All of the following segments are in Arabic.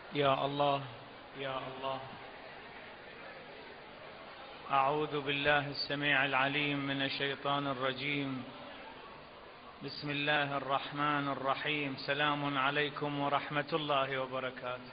يا الله يا الله. أعوذ بالله السميع العليم من الشيطان الرجيم. بسم الله الرحمن الرحيم. سلام عليكم ورحمة الله وبركاته.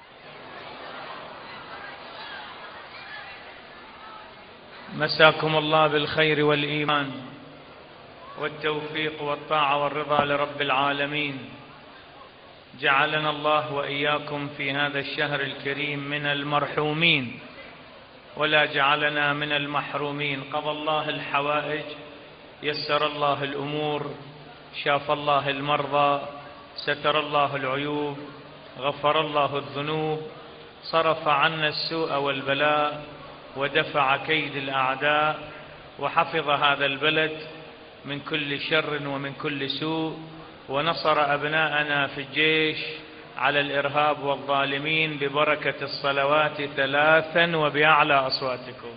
مساكم الله بالخير والإيمان والتوفيق والطاعة والرضا لرب العالمين. جعلنا الله وإياكم في هذا الشهر الكريم من المرحومين، ولا جعلنا من المحرومين. قضى الله الحوائج، يسر الله الأمور، شاف الله المرضى، ستر الله العيوب، غفر الله الذنوب، صرف عنا السوء والبلاء، ودفع كيد الأعداء، وحفظ هذا البلد من كل شر ومن كل سوء، ونصر أبناءنا في الجيش على الإرهاب والظالمين ببركة الصلوات 3 وبأعلى أصواتكم.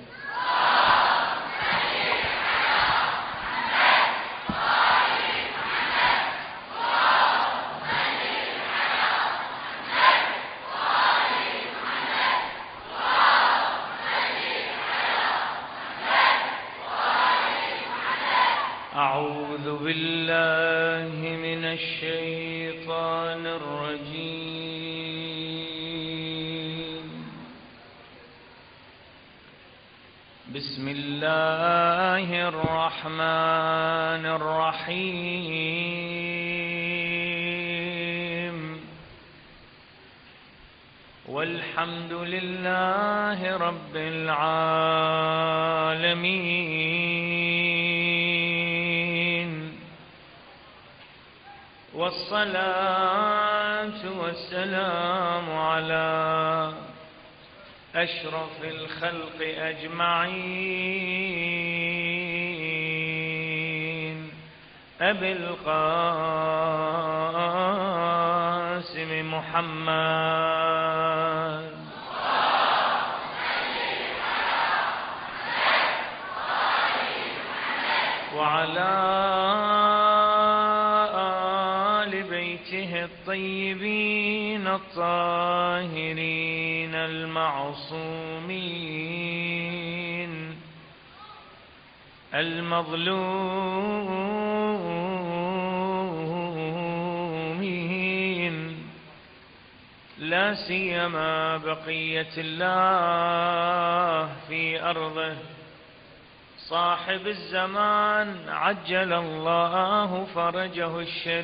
أعوذ بالله من الشيطان الرجيم. بسم الله الرحمن الرحيم. والحمد لله رب العالمين، والصلاة والسلام على أشرف الخلق أجمعين، أبي القاسم محمد وعلى آل بيته الطيبين الطاهرين المعصومين المظلومين، لا سيما بقية الله في أرضه، صاحب الزمان عجل الله فرجه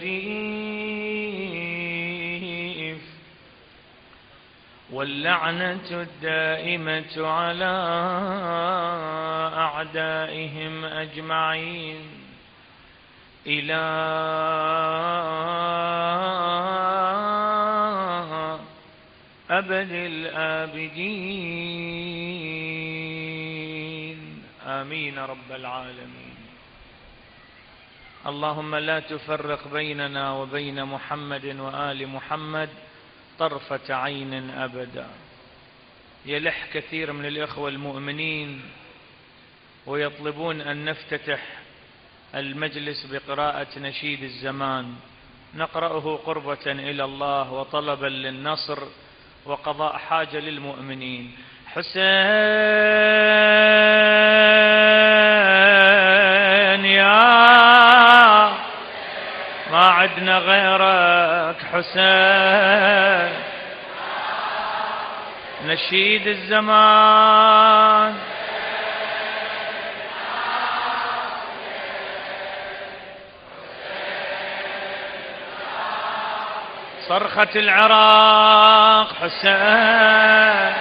الشريف، واللعنة الدائمة على أعدائهم أجمعين إلى أبد الآبدين، آمين رب العالمين. اللهم لا تفرق بيننا وبين محمد وآل محمد طرفة عين أبدا. يلح كثير من الإخوة المؤمنين ويطلبون أن نفتتح المجلس بقراءة نشيد الزمان، نقرأه قربة إلى الله وطلبا للنصر وقضاء حاجة للمؤمنين. حسين يا ما عدنا غيرك حسين، نشيد الزمان صرخة العراق حسين،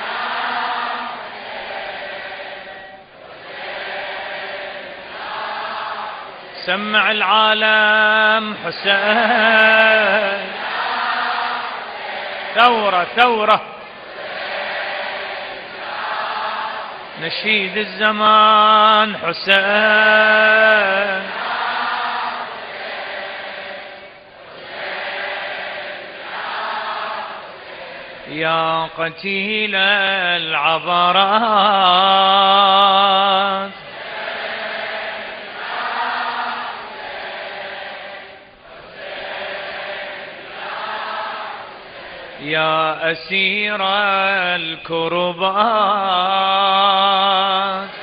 سمع العالم حسين، ثورة ثورة، نشيد الزمان حسين، يا قتيل العبرات يا أسير الكربات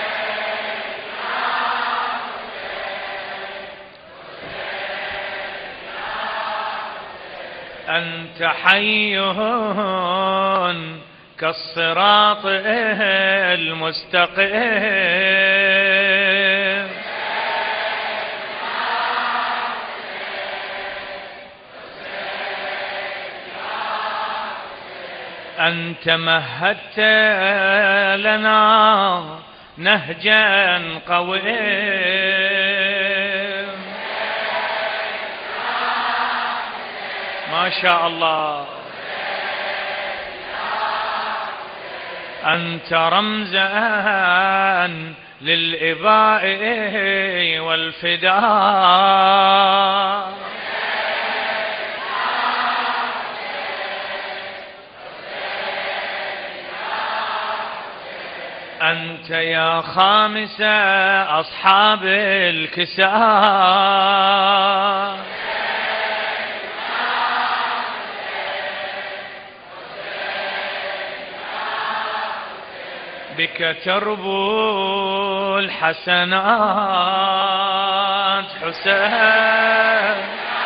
أنت حي كالصراط المستقيم. أنت مهدت لنا نهجا قويم. ما شاء الله. أنت رمزا للإباء والفداء. أنت يا خامس أصحاب الكساء. بك تربو الحسنات حسين.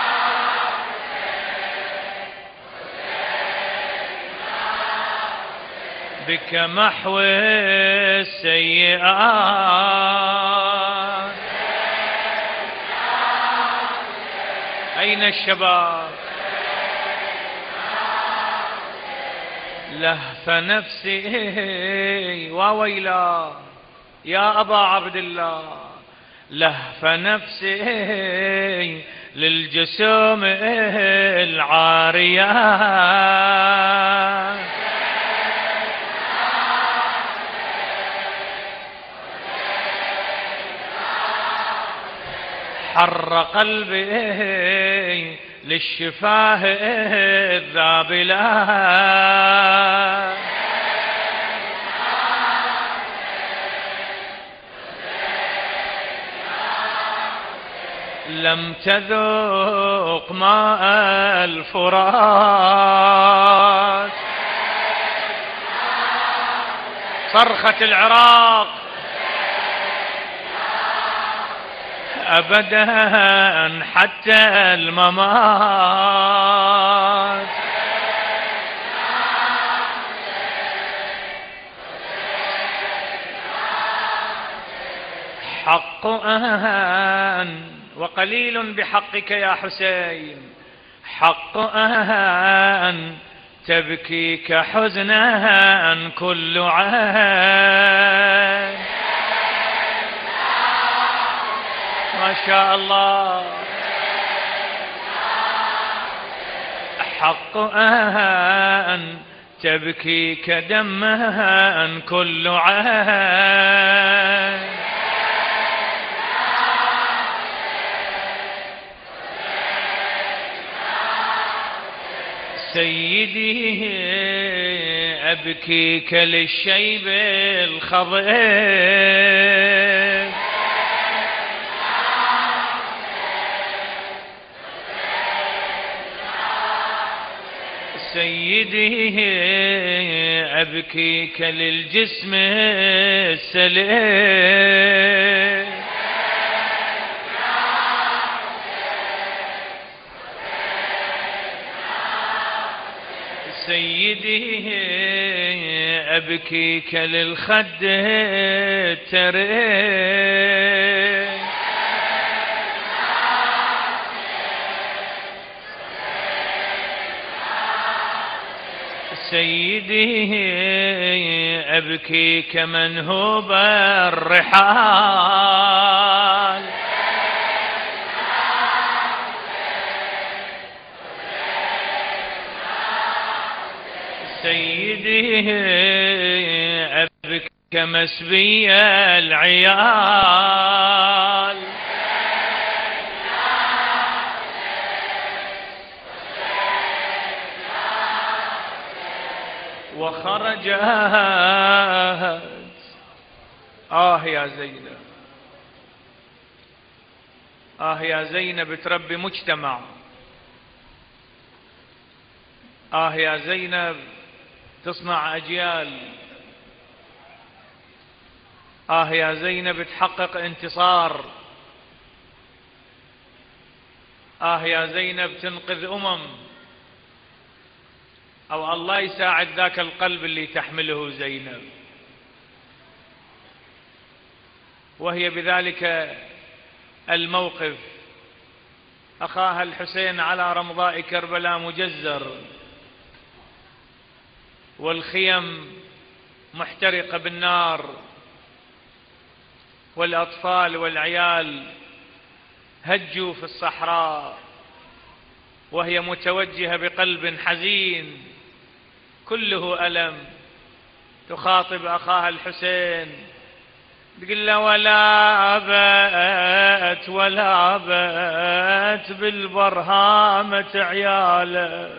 بك محو السيئات. أين الشباب؟ لهف نفسي وويلا يا أبا عبد الله، لهف نفسي للجسوم العاريات. حر قلبي للشفاه الذابلات. لم تذوق ماء الفرات. صرخة العراق أبدا حتى الممات. حق وقليل بحقك يا حسين، حق تبكيك حزنا كل عين. ما شاء الله. حق تبكيك دمها كل عين. سيدي أبكيك للشيب الخضير. سيدي أبكيك للجسم السليم. سيدي أبكيك للخد التريم. سيدي أبكيك منهوب الرحال. سيدي أبكيك مسبي العيال. وخرجت يا زينب، يا زينب تربي مجتمع. يا زينب تصنع أجيال. يا زينب تحقق انتصار. يا زينب تنقذ أو الله يساعد ذاك القلب اللي تحمله زينب. وهي بذلك الموقف أخاها الحسين على رمضاء كربلاء مجزر، والخيم محترقة بالنار، والأطفال والعيال هجوا في الصحراء، وهي متوجهة بقلب حزين كله ألم تخاطب أخاها الحسين، تقول له ولا أبت بالبرهامة عياله،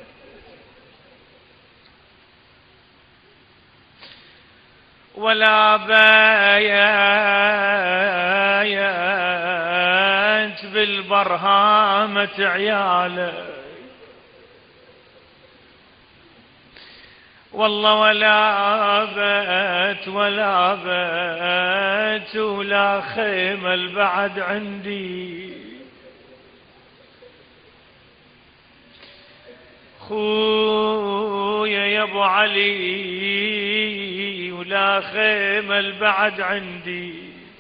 ولا بيت بالبرهامة عياله، والله ولا بيت ولا خيمة البعد عندي، خويا يا ابو علي ولا خيمة البعد عندي،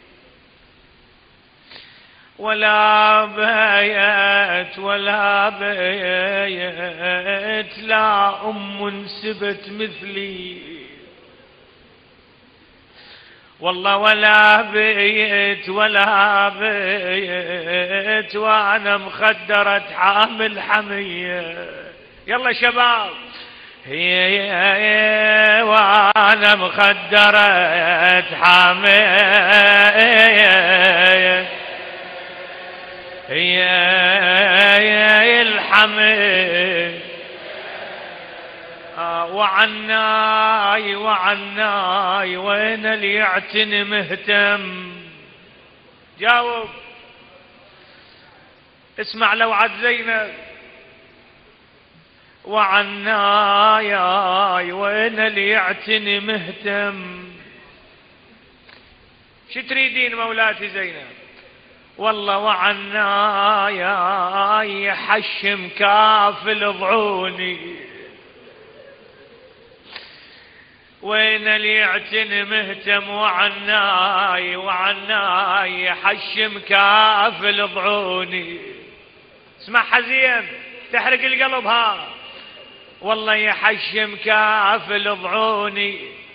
ولا بيت لا سبت مثلي، والله ولا بيت وانا مخدرة حامل حمية. يلا شباب، هي وانا مخدرة حمية، هي الحمل وعناي وين اللي يعتني مهتم؟ جاوب، اسمع لوعد زينب. وعناي وين اللي يعتني مهتم؟ شو تريدين مولاتي زينب؟ والله وعناي حشم كافل ضعوني، وين اللي يعتني مهتم؟ وعناي حشم كافل ضعوني. اسمعها زين تحرق القلب ها. والله يحشم كافل ضعوني،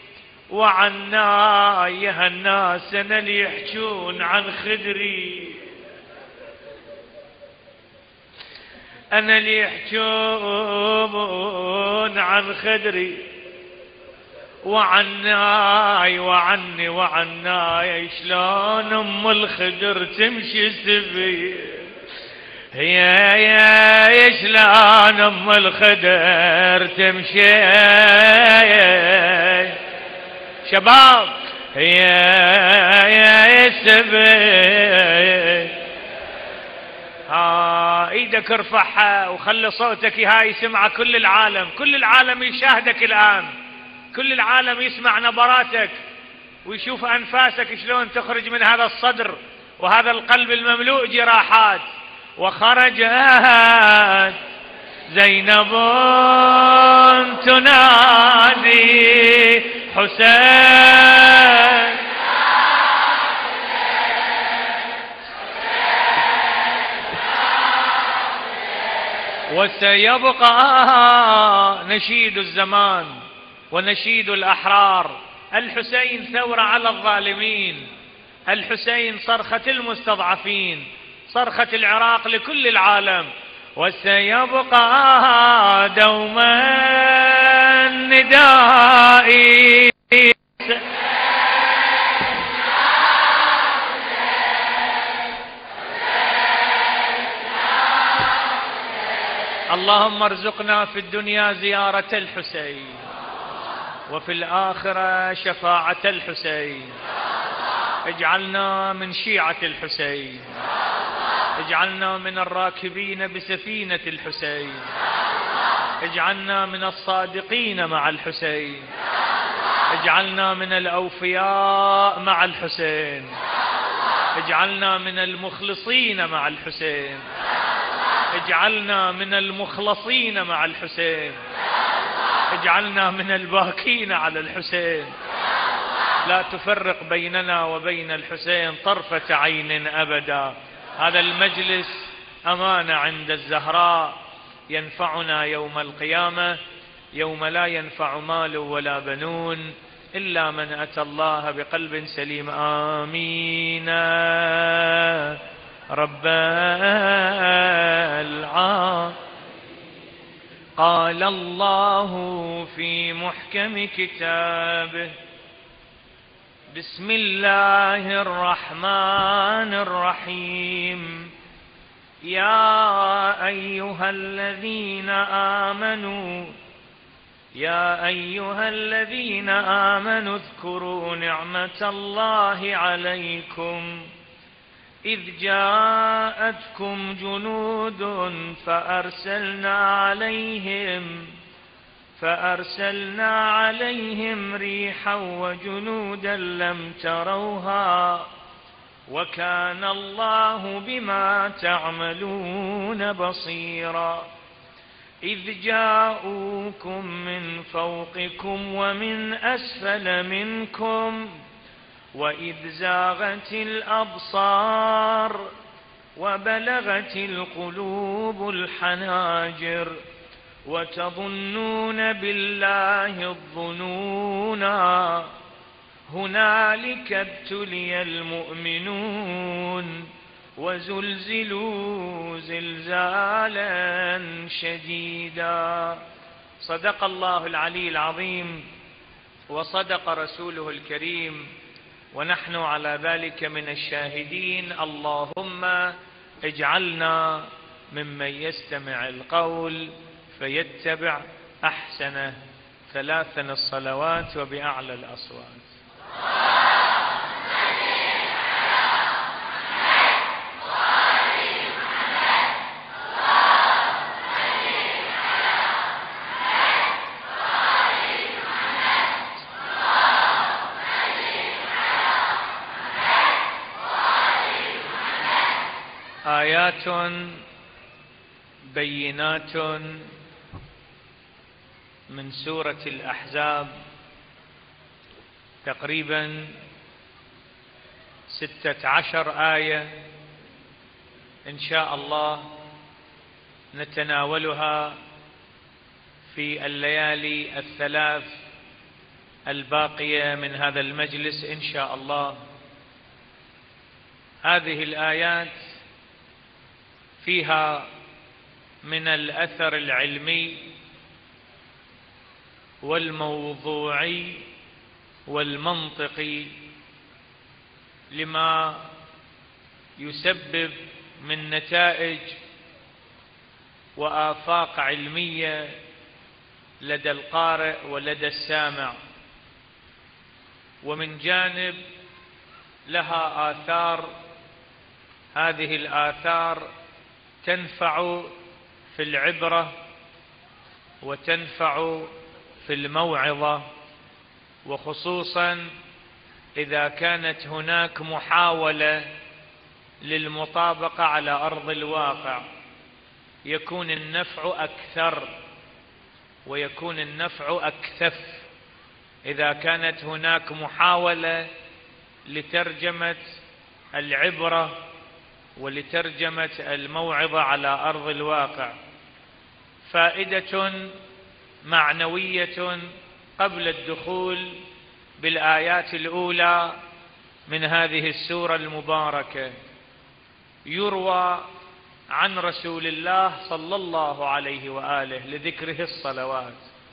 وعناي هالناس انا اللي يحجون عن خدري، انا اللي يحجون عن خدري، وعناي شلون ام الخدر تمشي سبي، هي شلون ام الخدر تمشي شباب، هي سبي. ايدك ارفعها وخلي صوتك هاي يسمع كل العالم، كل العالم يشاهدك الان، كل العالم يسمع نبراتك ويشوف أنفاسك شلون تخرج من هذا الصدر وهذا القلب المملوء جراحات. وخرجت زينب تنادي حسين، وسيبقى نشيد الزمان ونشيد الأحرار. الحسين ثورة على الظالمين، الحسين صرخة المستضعفين، صرخة العراق لكل العالم. وسيبقى دوما ندائي اللهم ارزقنا في الدنيا زيارة الحسين، وفي الآخرة شفاعة الحسين. اجعلنا من شيعة الحسين، اجعلنا من الراكبين بسفينة الحسين، اجعلنا من الصادقين مع الحسين، اجعلنا من الأوفياء مع الحسين، اجعلنا من المخلصين مع الحسين، اجعلنا من المخلصين مع الحسين، اجعلنا من الباكين على الحسين. لا تفرق بيننا وبين الحسين طرفة عين أبدا. هذا المجلس أمانة عند الزهراء ينفعنا يوم القيامة، يوم لا ينفع مال ولا بنون إلا من أتى الله بقلب سليم. آمين رب العالمين. قال الله في محكم كتابه: بسم الله الرحمن الرحيم. يا أيها الذين آمنوا اذكروا نعمة الله عليكم إذ جاءتكم جنود فأرسلنا عليهم ريحا وجنودا لم تروها وكان الله بما تعملون بصيرا. إذ جاءوكم من فوقكم ومن أسفل منكم وإذ زاغت الأبصار وبلغت القلوب الحناجر وتظنون بالله الظنونا. هنالك ابتلي المؤمنون وزلزلوا زلزالا شديدا. صدق الله العلي العظيم وصدق رسوله الكريم ونحن على ذلك من الشاهدين. اللهم اجعلنا ممن يستمع القول فيتبع أحسنه. ثلاثا الصلوات وبأعلى الأصوات. آيات بينات من سورة الأحزاب، تقريبا 16 آية إن شاء الله نتناولها في الليالي الثلاث الباقية من هذا المجلس إن شاء الله. هذه الآيات فيها من الأثر العلمي والموضوعي والمنطقي لما يسبب من نتائج وآفاق علمية لدى القارئ ولدى السامع، ومن جانب لها آثار. هذه الآثار تنفع في العبرة وتنفع في الموعظة، وخصوصا إذا كانت هناك محاولة للمطابقة على أرض الواقع يكون النفع أكثر ويكون النفع أكثف. إذا كانت هناك محاولة لترجمة العبرة ولترجمة الموعظة على أرض الواقع. فائدة معنوية قبل الدخول بالآيات الأولى من هذه السورة المباركة. يروى عن رسول الله صلى الله عليه وآله لذكره الصلوات: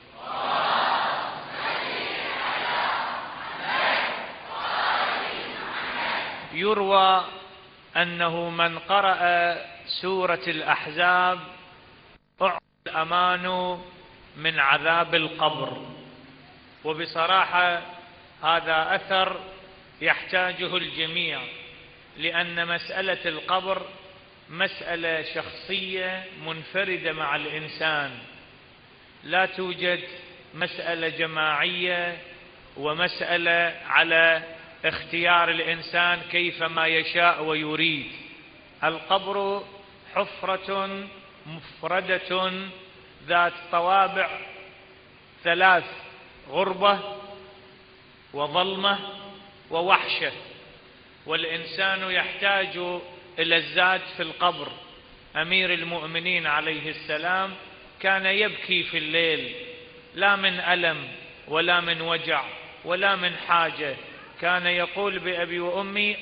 يروى أنه من قرأ سورة الأحزاب أعطى الأمان من عذاب القبر. وبصراحة هذا أثر يحتاجه الجميع، لأن مسألة القبر مسألة شخصية منفردة مع الإنسان، لا توجد مسألة جماعية ومسألة على اختيار الإنسان كيفما يشاء ويريد. القبر حفرة مفردة ذات طوابع ثلاث: غربة وظلمة ووحشة، والإنسان يحتاج إلى الزاد في القبر. أمير المؤمنين عليه السلام كان يبكي في الليل، لا من ألم ولا من وجع ولا من حاجة، كان يقول بأبي وأمي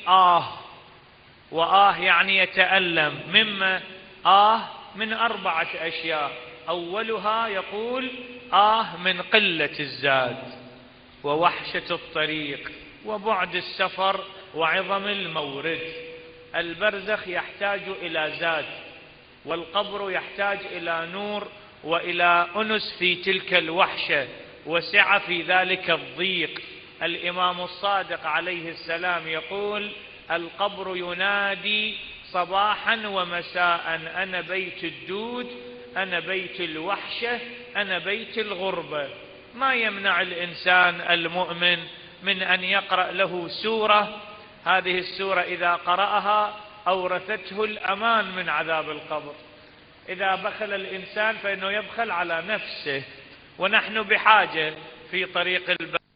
وآه يعني يتألم. مما من 4 أشياء: أولها يقول من قلة الزاد ووحشة الطريق وبعد السفر وعظم المورد. البرزخ يحتاج إلى زاد، والقبر يحتاج إلى نور وإلى أنس في تلك الوحشة، وسعة في ذلك الضيق. الإمام الصادق عليه السلام يقول: القبر ينادي صباحا ومساء: أنا بيت الدود، أنا بيت الوحشة، أنا بيت الغربة. ما يمنع الإنسان المؤمن من أن يقرأ له سورة، هذه السورة إذا قرأها أورثته الأمان من عذاب القبر. إذا بخل الإنسان فإنه يبخل على نفسه، ونحن بحاجة في طريق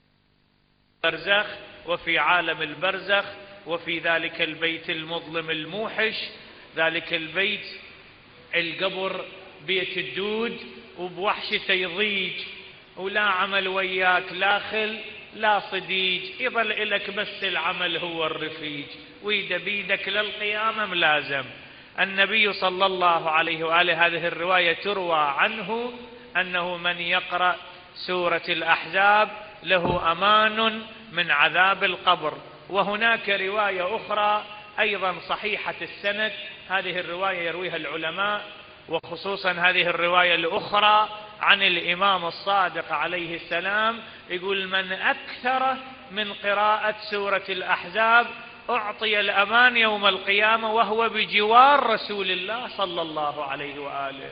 البرزخ وفي عالم البرزخ وفي ذلك البيت المظلم الموحش، ذلك البيت القبر بيت الدود وبوحشته يضيج، ولا عمل وياك، لا خل لا صديج، يظل إلك بس العمل هو الرفيج، ويد بيدك للقيامة ملازم. النبي صلى الله عليه وآله هذه الرواية تروى عنه أنه من يقرأ سورة الأحزاب له أمان من عذاب القبر. وهناك رواية أخرى أيضا صحيحة السند، هذه الرواية يرويها العلماء، وخصوصا هذه الرواية الأخرى عن الإمام الصادق عليه السلام، يقول: من أكثر من قراءة سورة الأحزاب أعطي الأمان يوم القيامة وهو بجوار رسول الله صلى الله عليه وآله.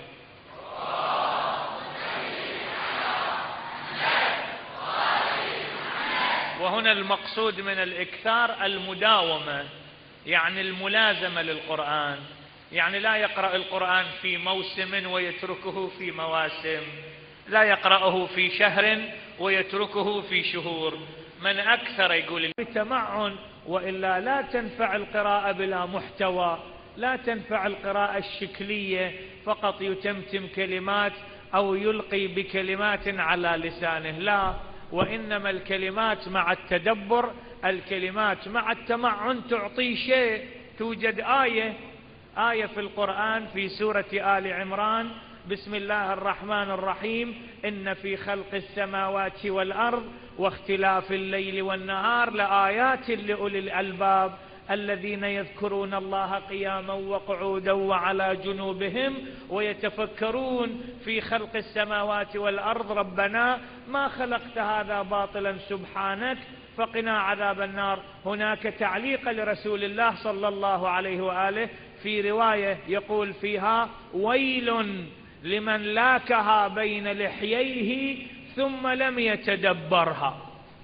وهنا المقصود من الإكثار المداومة، يعني الملازمة للقرآن، يعني لا يقرأ القرآن في موسم ويتركه في مواسم، لا يقرأه في شهر ويتركه في شهور. من أكثر يقول بتمعن، وإلا لا تنفع القراءة بلا محتوى، لا تنفع القراءة الشكلية فقط يتمتم كلمات أو يلقي بكلمات على لسانه، لا، وإنما الكلمات مع التدبر، الكلمات مع التمعن تعطي شيء. توجد آية في القرآن في سورة آل عمران: بسم الله الرحمن الرحيم: إن في خلق السماوات والأرض واختلاف الليل والنهار لآيات لأولي الألباب الذين يذكرون الله قياما وقعودا وعلى جنوبهم ويتفكرون في خلق السماوات والأرض ربنا ما خلقت هذا باطلا سبحانك فقنا عذاب النار. هناك تعليق لرسول الله صلى الله عليه وآله في رواية يقول فيها: ويل لمن لاكها بين لحييه ثم لم يتدبرها.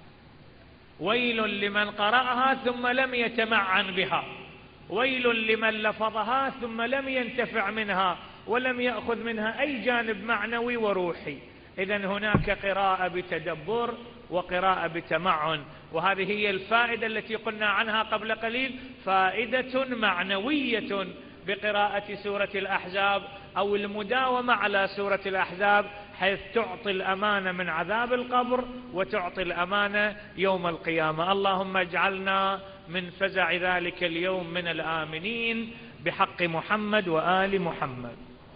ويل لمن قرأها ثم لم يتمعن بها، ويل لمن لفظها ثم لم ينتفع منها ولم يأخذ منها أي جانب معنوي وروحي. إذن هناك قراءة بتدبر وقراءة بتمعن، وهذه هي الفائدة التي قلنا عنها قبل قليل، فائدة معنوية بقراءة سورة الأحزاب أو المداومة على سورة الأحزاب، حيث تعطي الأمانة من عذاب القبر وتعطي الأمانة يوم القيامة. اللهم اجعلنا من فزع ذلك اليوم من الآمنين بحق محمد وآل محمد.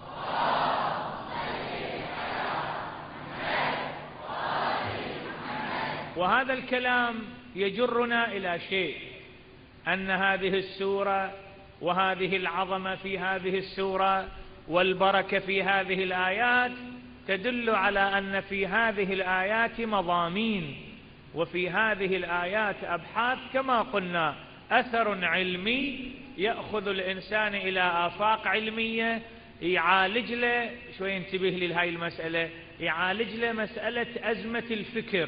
وهذا الكلام يجرنا إلى شيء، أن هذه السورة وهذه العظمة في هذه السورة والبركة في هذه الآيات تدل على أن في هذه الآيات مضامين، وفي هذه الآيات أبحاث كما قلنا، أثر علمي يأخذ الإنسان إلى آفاق علمية، يعالج له. شوي انتبه لهاي المسألة، يعالج له مسألة أزمة الفكر،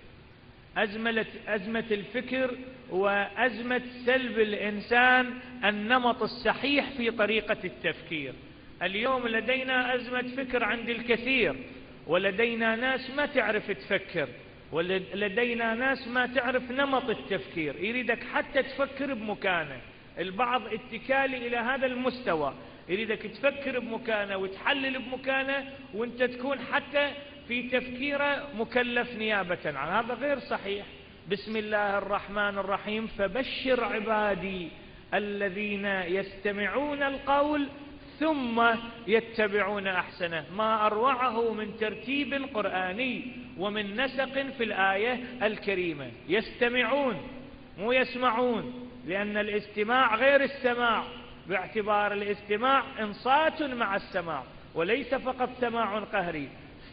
أزمة الفكر وأزمة سلب الإنسان النمط الصحيح في طريقة التفكير. اليوم لدينا أزمة فكر عند الكثير، ولدينا ناس ما تعرف تفكر، ولدينا ناس ما تعرف نمط التفكير، يريدك حتى تفكر بمكانه. البعض اتكالي إلى هذا المستوى، يريدك تفكر بمكانه وتحلل بمكانه، وانت تكون حتى في تفكيره مكلف نيابة عن هذا. غير صحيح. بسم الله الرحمن الرحيم: فبشر عبادي الذين يستمعون القول ثم يتبعون أحسنه. ما أروعه من ترتيب قرآني ومن نسق في الآية الكريمة. يستمعون مو يسمعون، لأن الاستماع غير السماع، باعتبار الاستماع انصات مع السماع وليس فقط سماع قهري.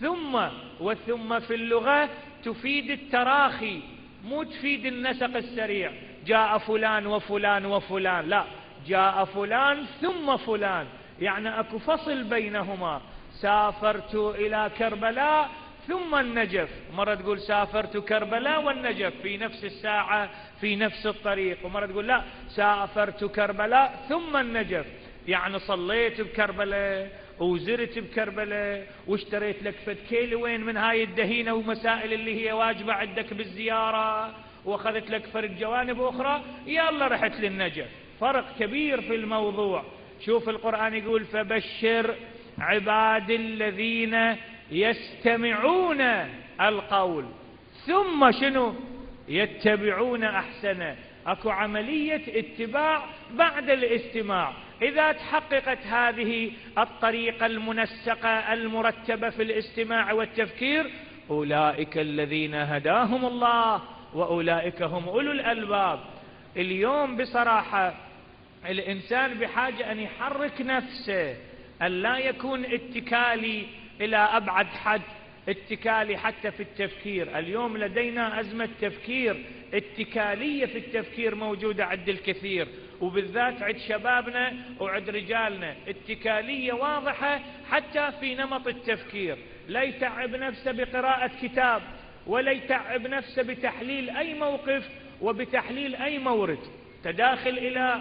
وثم في اللغة تفيد التراخي، مو تفيد النسق السريع. جاء فلان وفلان وفلان، لا، جاء فلان ثم فلان، يعني أكو فصل بينهما. سافرت إلى كربلاء ثم النجف، مرة تقول سافرت كربلاء والنجف في نفس الساعة في نفس الطريق، ومرة تقول لا، سافرت كربلاء ثم النجف، يعني صليت بكربلاء وزرت بكربلاء واشتريت لك فد كيلوين من هاي الدهينة ومسائل اللي هي واجبة عندك بالزيارة، واخذت لك فرد جوانب أخرى، يلا رحت للنجف. فرق كبير في الموضوع. شوف القرآن يقول: فبشر عباد الذين يستمعون القول ثم شنو؟ يتبعون أحسنه. أكو عملية اتباع بعد الاستماع. إذا تحققت هذه الطريقة المنسقة المرتبة في الاستماع والتفكير، أولئك الذين هداهم الله وأولئك هم أولو الألباب. اليوم بصراحة الإنسان بحاجة أن يحرك نفسه، أن لا يكون اتكالي إلى أبعد حد، اتكالي حتى في التفكير. اليوم لدينا أزمة تفكير، اتكالية في التفكير موجودة عند الكثير، وبالذات عند شبابنا وعند رجالنا. اتكالية واضحة حتى في نمط التفكير، لا يتعب نفسه بقراءة كتاب، ولا يتعب نفسه بتحليل أي موقف وبتحليل أي مورد. تداخل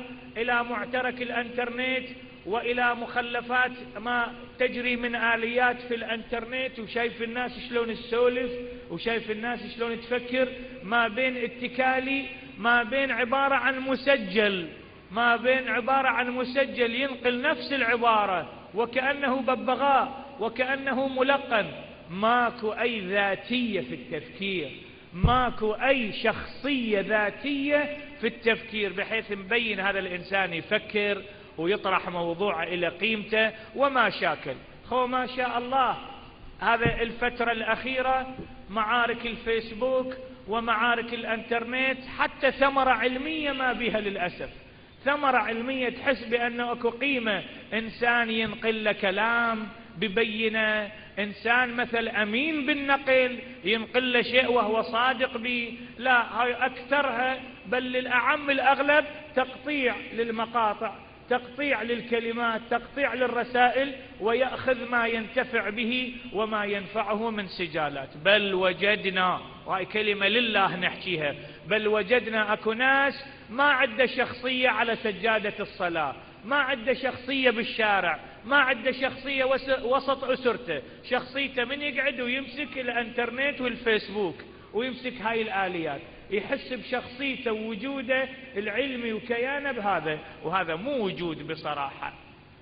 إلى معترك الانترنت وإلى مخلفات ما تجري من آليات في الانترنت، وشايف الناس شلون تسولف، وشايف الناس شلون تفكر، ما بين اتكالي، ما بين عبارة عن مسجل، ما بين عبارة عن مسجل ينقل نفس العبارة وكأنه ببغاء وكأنه ملقن. ماكو أي ذاتية في التفكير، ماكو أي شخصية ذاتية في التفكير، بحيث مبين هذا الإنسان يفكر ويطرح موضوع إلى قيمته وما شاكل. ما شاء الله هذا الفترة الأخيرة معارك الفيسبوك ومعارك الانترنت حتى ثمرة علمية ما بها للأسف، ثمرة علمية تحس بأنه أكو قيمة. إنسان ينقل له كلام ببينه، إنسان مثل أمين بالنقل ينقل له شيء وهو صادق به. لا، هاي أكثرها بل للأعم الأغلب تقطيع للمقاطع، تقطيع للكلمات، تقطيع للرسائل، ويأخذ ما ينتفع به وما ينفعه من سجالات. بل وجدنا، وهي كلمة لله نحكيها، بل وجدنا أكو ناس ما عنده شخصية على سجادة الصلاة، ما عنده شخصية بالشارع، ما عنده شخصية وسط أسرته. شخصيته من يقعد ويمسك الانترنت والفيسبوك ويمسك هاي الآليات، يحس بشخصيته ووجوده العلمي وكيانه بهذا، وهذا مو وجود بصراحة.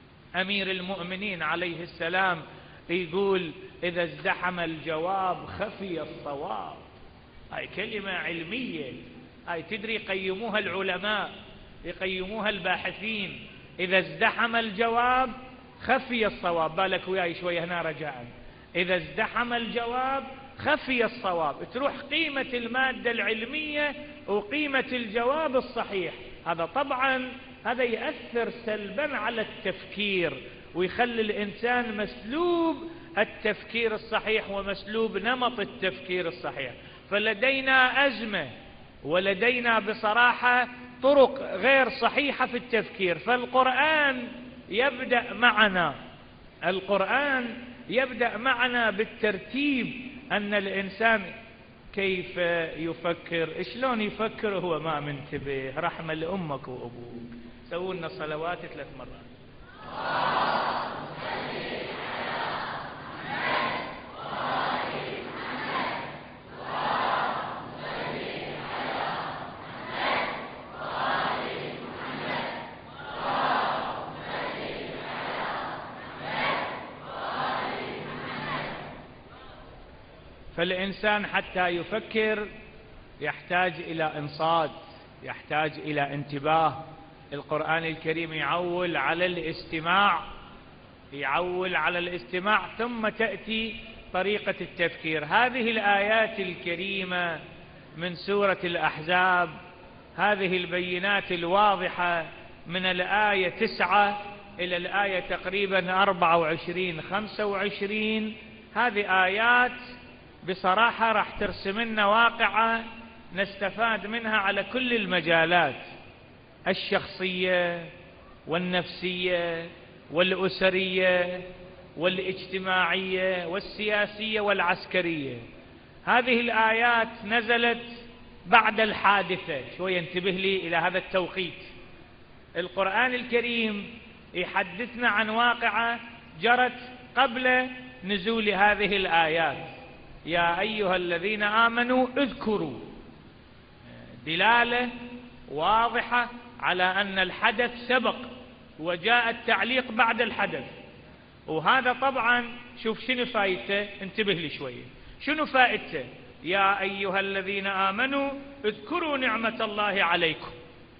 أمير المؤمنين عليه السلام يقول: إذا ازدحم الجواب خفي الصواب. هاي كلمة علمية، هاي تدري يقيموها العلماء، يقيموها الباحثين. إذا ازدحم الجواب خفي الصواب. بالك وياي شوية هنا رجاء. إذا ازدحم الجواب خفي الصواب. تروح قيمة المادة العلمية وقيمة الجواب الصحيح. هذا طبعا هذا يأثر سلبا على التفكير، ويخلي الإنسان مسلوب التفكير الصحيح ومسلوب نمط التفكير الصحيح. فلدينا أزمة، ولدينا بصراحة طرق غير صحيحة في التفكير. فالقرآن يبدأ معنا، القرآن يبدأ معنا بالترتيب أن الإنسان كيف يفكر، شلون يفكر وهو ما منتبه. رحمة لأمك وأبوك. سووا لنا صلوات 3 مرات. فالإنسان حتى يفكر يحتاج إلى إنصات، يحتاج إلى انتباه. القرآن الكريم يعول على الاستماع، يعول على الاستماع، ثم تأتي طريقة التفكير. هذه الآيات الكريمة من سورة الأحزاب، هذه البينات الواضحة من الآية 9 إلى الآية تقريبا 24 25، هذه آيات بصراحة راح ترسم لنا واقعة نستفاد منها على كل المجالات الشخصية والنفسية والأسرية والاجتماعية والسياسية والعسكرية. هذه الآيات نزلت بعد الحادثة، شوية انتبه لي إلى هذا التوقيت. القرآن الكريم يحدثنا عن واقعة جرت قبل نزول هذه الآيات. يا أيها الذين آمنوا اذكروا، دلالة واضحة على أن الحدث سبق وجاء التعليق بعد الحدث. وهذا طبعا شوف شنو فائدته، انتبه لي شوية، شنو فائدته؟ يا أيها الذين آمنوا اذكروا نعمة الله عليكم.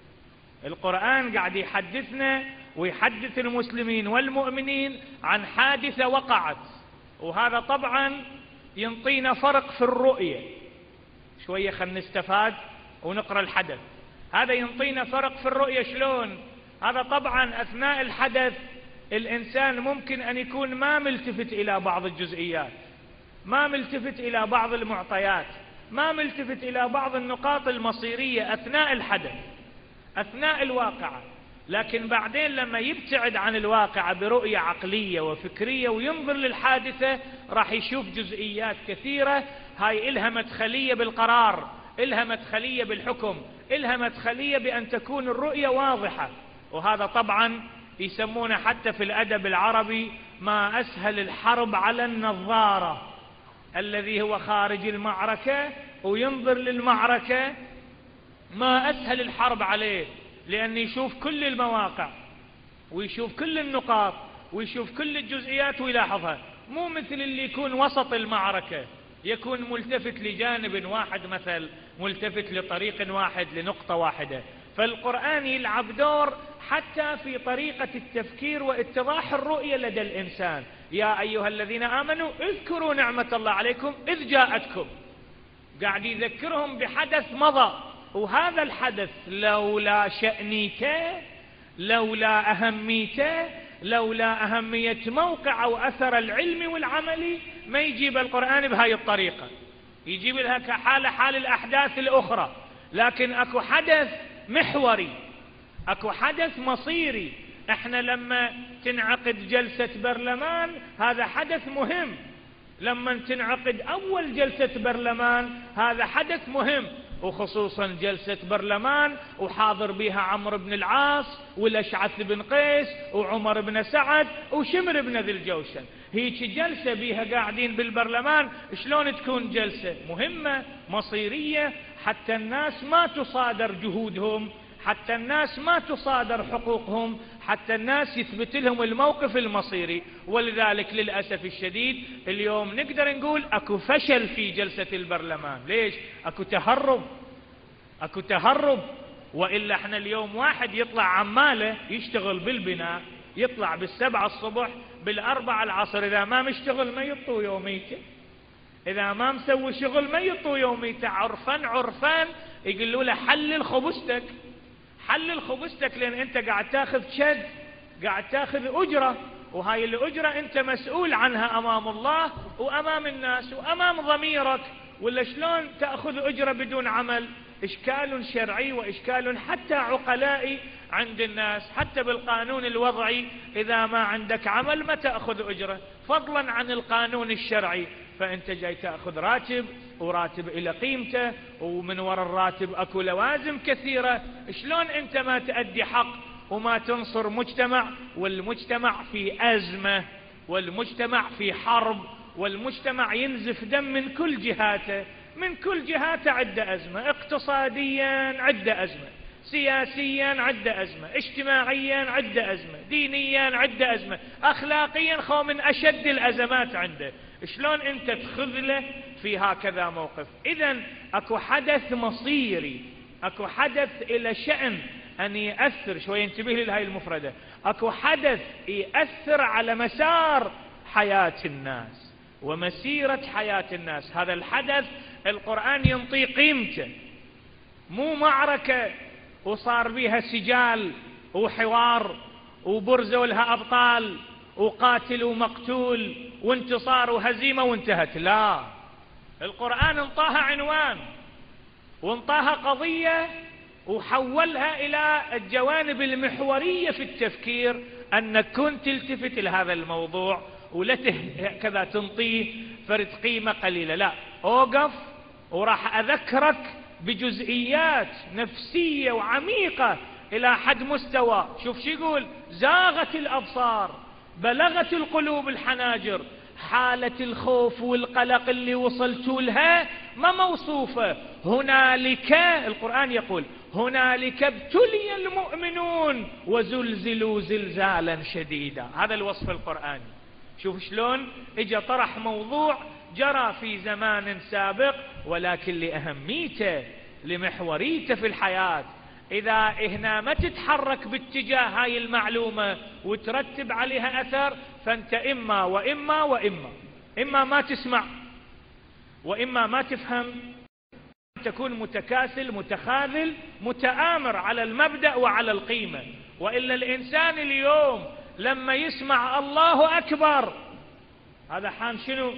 القرآن قاعد يحدثنا ويحدث المسلمين والمؤمنين عن حادثة وقعت، وهذا طبعا ينطينا فرق في الرؤية. شوية خلنا نستفاد ونقرأ الحدث. هذا ينطينا فرق في الرؤية. شلون؟ هذا طبعا أثناء الحدث الإنسان ممكن أن يكون ما ملتفت إلى بعض الجزئيات، ما ملتفت إلى بعض المعطيات، ما ملتفت إلى بعض النقاط المصيرية أثناء الحدث، أثناء الواقعة. لكن بعدين لما يبتعد عن الواقعة برؤية عقلية وفكرية وينظر للحادثة راح يشوف جزئيات كثيرة. هاي إلها مدخلية بالقرار، إلها مدخلية بالحكم، إلها مدخلية بأن تكون الرؤية واضحة. وهذا طبعا يسمونه حتى في الأدب العربي ما أسهل الحرب على النظارة، الذي هو خارج المعركة وينظر للمعركة، ما أسهل الحرب عليه، لأن يشوف كل المواقع ويشوف كل النقاط ويشوف كل الجزئيات ويلاحظها. مو مثل اللي يكون وسط المعركة، يكون ملتفت لجانب واحد، مثل ملتفت لطريق واحد لنقطة واحدة. فالقرآن يلعب دور حتى في طريقة التفكير واتضاح الرؤية لدى الإنسان. يا أيها الذين آمنوا اذكروا نعمة الله عليكم إذ جاءتكم، قاعد يذكرهم بحدث مضى. وهذا الحدث لولا شأنيته، لولا أهميته، لولا أهمية موقع أو أثر العلمي والعملي ما يجيب القرآن بهاي الطريقة، يجيب لها كحالة حال الأحداث الأخرى. لكن أكو حدث محوري، أكو حدث مصيري. احنا لما تنعقد جلسة برلمان هذا حدث مهم، لما تنعقد أول جلسة برلمان هذا حدث مهم، وخصوصا جلسة برلمان وحاضر بها عمرو بن العاص والأشعث بن قيس وعمر بن سعد وشمر بن ذي الجوشن. هيك جلسة بها قاعدين بالبرلمان، شلون تكون جلسة مهمة مصيرية، حتى الناس ما تصادر جهودهم، حتى الناس ما تصادر حقوقهم، حتى الناس يثبت لهم الموقف المصيري. ولذلك للأسف الشديد اليوم نقدر نقول أكو فشل في جلسة البرلمان. ليش؟ أكو تهرب، أكو تهرب. وإلا احنا اليوم واحد يطلع عماله يشتغل بالبناء، يطلع بالسبعة الصبح بالأربعة العصر، إذا ما مشتغل ما يطو يوميته، إذا ما مسوي شغل ما يطو يوميته. عرفان عرفان يقولوا له حلل خبزتك، حلل خبزتك، لأن أنت قاعد تاخذ شد، قاعد تاخذ أجرة، وهاي الأجرة أنت مسؤول عنها أمام الله وأمام الناس وأمام ضميرك. ولا شلون تأخذ أجرة بدون عمل؟ إشكال شرعي وإشكال حتى عقلائي عند الناس. حتى بالقانون الوضعي إذا ما عندك عمل ما تأخذ أجرة، فضلا عن القانون الشرعي. فأنت جاي تأخذ راتب، وراتب إلى قيمته، ومن وراء الراتب أكو لوازم كثيرة. شلون أنت ما تأدي حق وما تنصر مجتمع، والمجتمع في أزمة، والمجتمع في حرب، والمجتمع ينزف دم من كل جهاته، من كل جهاته عدة أزمة، اقتصاديا عدة أزمة، سياسيا عدة أزمة، اجتماعيا عدة أزمة، دينيا عدة أزمة، أخلاقيا خو من أشد الأزمات عنده. شلون أنت تخذله في هكذا موقف؟ إذن أكو حدث مصيري، أكو حدث إلى شأن أن يأثر، شوي انتبه لهاي المفردة، أكو حدث يأثر على مسار حياة الناس ومسيرة حياة الناس. هذا الحدث القرآن ينطي قيمته، مو معركة وصار بيها سجال وحوار وبرزوا لها أبطال وقاتل ومقتول وانتصار وهزيمة وانتهت. لا، القرآن انطاها عنوان وانطاها قضية وحولها إلى الجوانب المحورية في التفكير، أنك كنت تلتفت لهذا الموضوع ولا كذا تنطيه فرد قيمة قليلة. لا، أوقف وراح أذكرك بجزئيات نفسية وعميقة إلى حد مستوى. شوف شو يقول: زاغت الأبصار، بلغت القلوب الحناجر، حالة الخوف والقلق اللي وصلتوا لها ما موصوفة. هنالك، القرآن يقول هنالك ابتلي المؤمنون وزلزلوا زلزالا شديدا. هذا الوصف القرآني. شوف شلون اجى طرح موضوع جرى في زمان سابق، ولكن لأهميته لمحوريته في الحياة. إذا هنا ما تتحرك باتجاه هاي المعلومة وترتب عليها أثر، فأنت إما وإما وإما، إما ما تسمع وإما ما تفهم، تكون متكاسل متخاذل متآمر على المبدأ وعلى القيمة. وإلا الإنسان اليوم لما يسمع الله أكبر، هذا حان شنو؟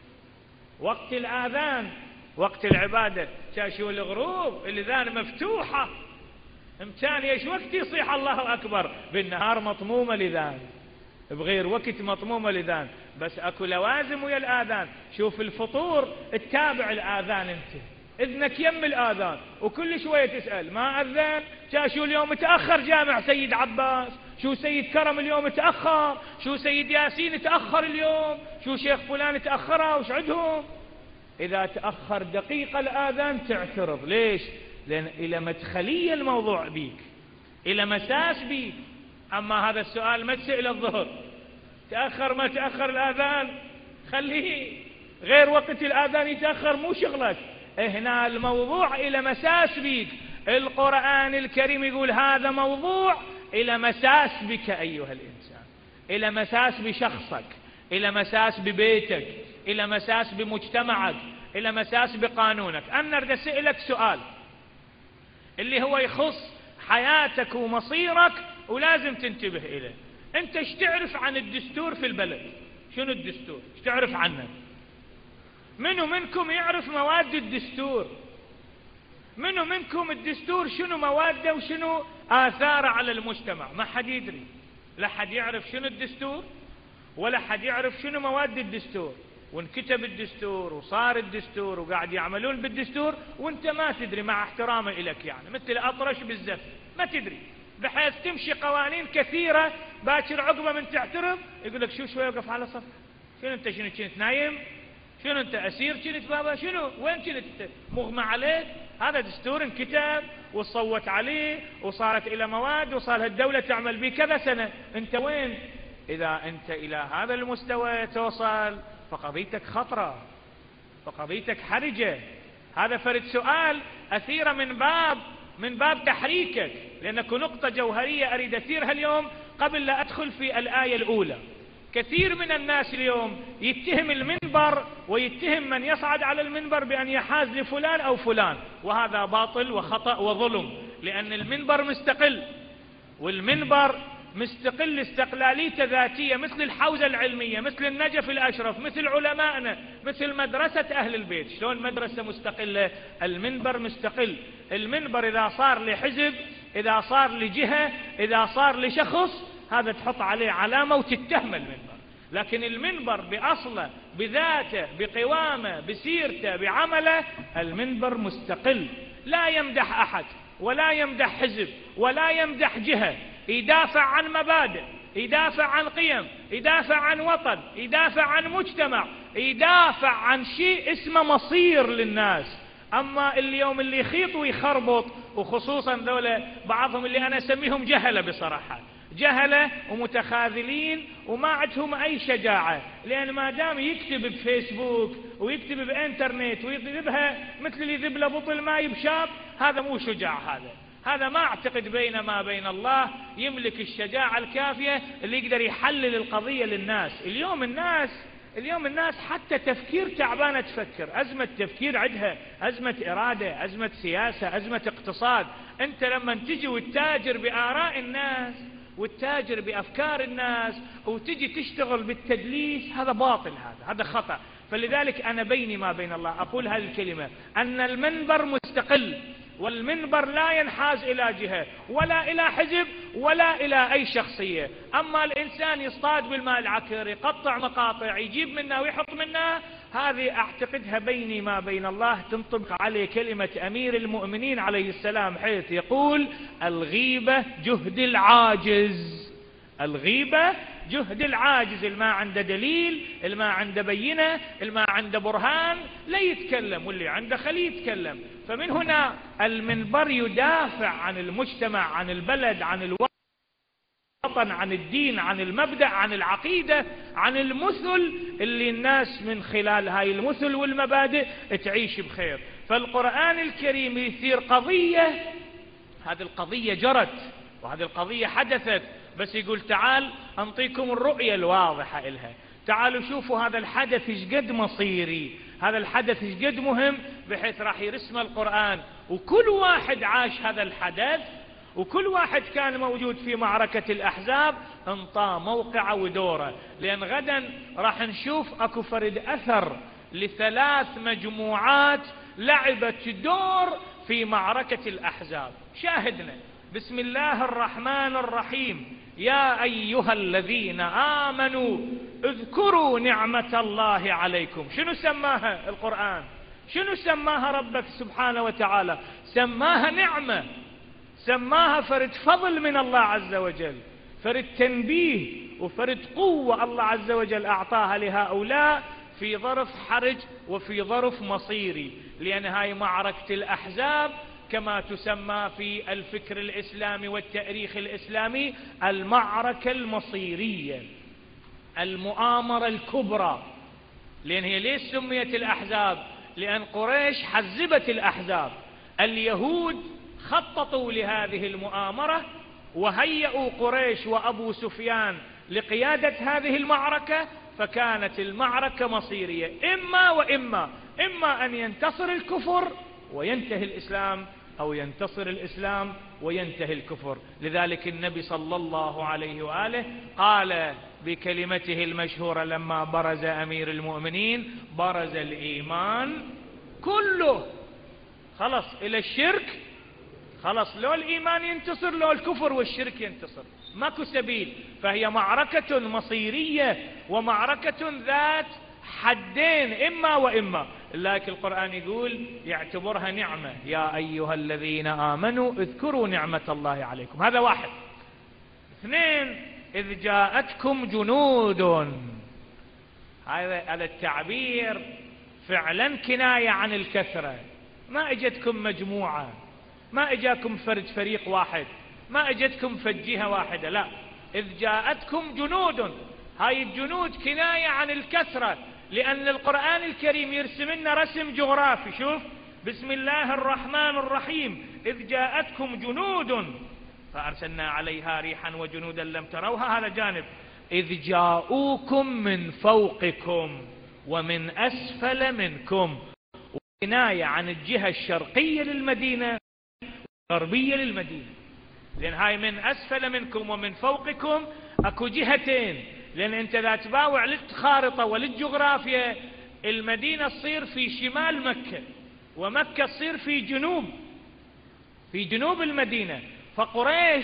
وقت الآذان، وقت العبادة، شاشوا الغروب، الإذان مفتوحة، امتان ايش وقت يصيح الله أكبر؟ بالنهار مطمومة الإذان، بغير وقت مطمومة الإذان، بس أكو لوازم ويا الآذان. شوف الفطور تتابع الآذان، انت إذنك يم الآذان وكل شوية تسأل ما أذن؟ شو اليوم تأخر جامع سيد عباس، شو سيد كرم اليوم تأخر، شو سيد ياسين تأخر اليوم، شو شيخ فلان تأخرها وش عندهم. إذا تأخر دقيقة الآذان تعترض. ليش؟ لأن إلى مدخلية الموضوع بيك، إلى مساس بيك. أما هذا السؤال ما تسأل الظهر، تأخر ما تأخر الآذان خليه غير وقت الآذان يتأخر، مو شغلك. هنا الموضوع إلى مساس بيك. القرآن الكريم يقول هذا موضوع إلى مساس بك أيها الإنسان، إلى مساس بشخصك، إلى مساس ببيتك، إلى مساس بمجتمعك، إلى مساس بقانونك. أنا أريد أسألك سؤال اللي هو يخص حياتك ومصيرك ولازم تنتبه إليه. أنت ايش تعرف عن الدستور في البلد؟ شنو الدستور؟ ايش تعرف عنه؟ منو منكم يعرف مواد الدستور؟ منو منكم الدستور شنو مواده وشنو آثاره على المجتمع؟ ما حد يدري. لا حد يعرف شنو الدستور ولا حد يعرف شنو مواد الدستور. وانكتب الدستور وصار الدستور وقاعد يعملون بالدستور وانت ما تدري، مع احترامي إليك، يعني مثل الأطرش بالزف ما تدري، بحيث تمشي قوانين كثيرة باكر عقبة من تعترض يقول لك شو شوي وقف على صف. شنو انت؟ شنو كنت نايم؟ شنو انت اسير كنت بابا؟ شنو وين كنت مغمى عليك؟ هذا دستور انكتب وصوت عليه وصارت الى مواد وصار الدولة تعمل به كذا سنة. انت وين؟ اذا انت الى هذا المستوى توصل فقضيتك خطرة، فقضيتك حرجة. هذا فرد سؤال أثيرة من باب تحريكك، لأنك نقطة جوهرية أريد أثيرها اليوم قبل لا أدخل في الآية الأولى. كثير من الناس اليوم يتهم المنبر ويتهم من يصعد على المنبر بأن يحاز لفلان أو فلان، وهذا باطل وخطأ وظلم، لأن المنبر مستقل، والمنبر مستقل استقلاليته ذاتية، مثل الحوزة العلمية، مثل النجف الأشرف، مثل علمائنا، مثل مدرسة أهل البيت. شلون مدرسة مستقلة؟ المنبر مستقل. المنبر إذا صار لحزب، إذا صار لجهة، إذا صار لشخص، هذا تحط عليه علامة وتتهم المنبر. لكن المنبر بأصله، بذاته، بقوامه، بسيرته، بعمله، المنبر مستقل، لا يمدح أحد ولا يمدح حزب ولا يمدح جهة، يدافع عن مبادئ، يدافع عن قيم، يدافع عن وطن، يدافع عن مجتمع، يدافع عن شيء اسمه مصير للناس. أما اليوم اللي يخيط ويخربط، وخصوصا ذولا بعضهم اللي أنا أسميهم جهلة بصراحة، جهلة ومتخاذلين وما عندهم أي شجاعة، لأن ما دام يكتب بفيسبوك ويكتب بإنترنت ويذبها مثل اللي يذب له بطل ماء بشاب، هذا مو شجاع. هذا ما أعتقد بين ما بين الله يملك الشجاعة الكافية اللي يقدر يحلل القضية للناس. اليوم الناس حتى تفكير تعبانة تفكر، أزمة تفكير عندها، أزمة إرادة، أزمة سياسة، أزمة اقتصاد. أنت لما تجي وتتاجر بآراء الناس وتتاجر بأفكار الناس وتجي تشتغل بالتدليس، هذا باطل، هذا خطأ. فلذلك أنا بيني ما بين الله أقول هذه الكلمة، أن المنبر مستقل، والمنبر لا ينحاز إلى جهة ولا إلى حزب ولا إلى أي شخصية. أما الإنسان يصطاد بالماء العكر، يقطع مقاطع، يجيب منها ويحط منها، هذه أعتقدها بيني ما بين الله تنطبق عليه كلمة أمير المؤمنين عليه السلام، حيث يقول: الغيبة جهد العاجز. الغيبة جهد العاجز، الما عنده دليل، الما عنده بينة، الما عنده برهان، لا يتكلم، واللي عنده خليه يتكلم. فمن هنا المنبر يدافع عن المجتمع، عن البلد، عن الوطن، عن الدين، عن المبدأ، عن العقيدة، عن المثل اللي الناس من خلال هاي المثل والمبادئ تعيش بخير. فالقرآن الكريم يثير قضية، هذه القضية جرت وهذه القضية حدثت، بس يقول تعال أنطيكم الرؤية الواضحة إلها، تعالوا شوفوا هذا الحدث ايش قد مصيري، هذا الحدث ايش قد مهم، بحيث راح يرسم القرآن. وكل واحد عاش هذا الحدث، وكل واحد كان موجود في معركة الأحزاب انطى موقعه ودوره. لأن غدا راح نشوف اكو فرد أثر لثلاث مجموعات لعبت دور في معركة الأحزاب. شاهدنا. بسم الله الرحمن الرحيم: يا أيها الذين آمنوا اذكروا نعمة الله عليكم. شنو سماها القرآن؟ شنو سماها ربك سبحانه وتعالى؟ سماها نعمة، سماها فرد فضل من الله عز وجل، فرد تنبيه وفرد قوة الله عز وجل أعطاها لهؤلاء في ظرف حرج وفي ظرف مصيري. لأن هاي معركة الأحزاب كما تسمى في الفكر الإسلامي والتاريخ الإسلامي المعركة المصيرية، المؤامرة الكبرى. لأن هي ليش سميت الأحزاب؟ لأن قريش حزبت الأحزاب، اليهود خططوا لهذه المؤامرة وهيئوا قريش وأبو سفيان لقيادة هذه المعركة، فكانت المعركة مصيرية، إما وإما، إما أن ينتصر الكفر وينتهي الإسلام، أو ينتصر الإسلام وينتهي الكفر. لذلك النبي صلى الله عليه وآله قال بكلمته المشهورة لما برز أمير المؤمنين: برز الإيمان كله. خلص إلى الشرك، خلص لو الإيمان ينتصر لو الكفر والشرك ينتصر، ماكو سبيل. فهي معركة مصيرية ومعركة ذات حدين، إما وإما. لكن القرآن يقول يعتبرها نعمة: يا أيها الذين آمنوا اذكروا نعمة الله عليكم. هذا واحد. اثنين: إذ جاءتكم جنود. هذا التعبير فعلا كناية عن الكثرة. ما اجتكم مجموعة، ما اجاكم فريق واحد، ما اجتكم جهة واحدة، لا، إذ جاءتكم جنود. هاي الجنود كناية عن الكثرة، لأن القرآن الكريم يرسم لنا رسم جغرافي. شوف: بسم الله الرحمن الرحيم: إذ جاءتكم جنود فأرسلنا عليها ريحا وجنودا لم تروها، هذا جانب. إذ جاءوكم من فوقكم ومن أسفل منكم، كناية عن الجهة الشرقية للمدينة والغربية للمدينة. لأن هاي من أسفل منكم ومن فوقكم أكو جهتين، لأن أنت إذا تباوع للخارطة وللجغرافيا المدينة تصير في شمال مكة، ومكة تصير في جنوب المدينة. فقريش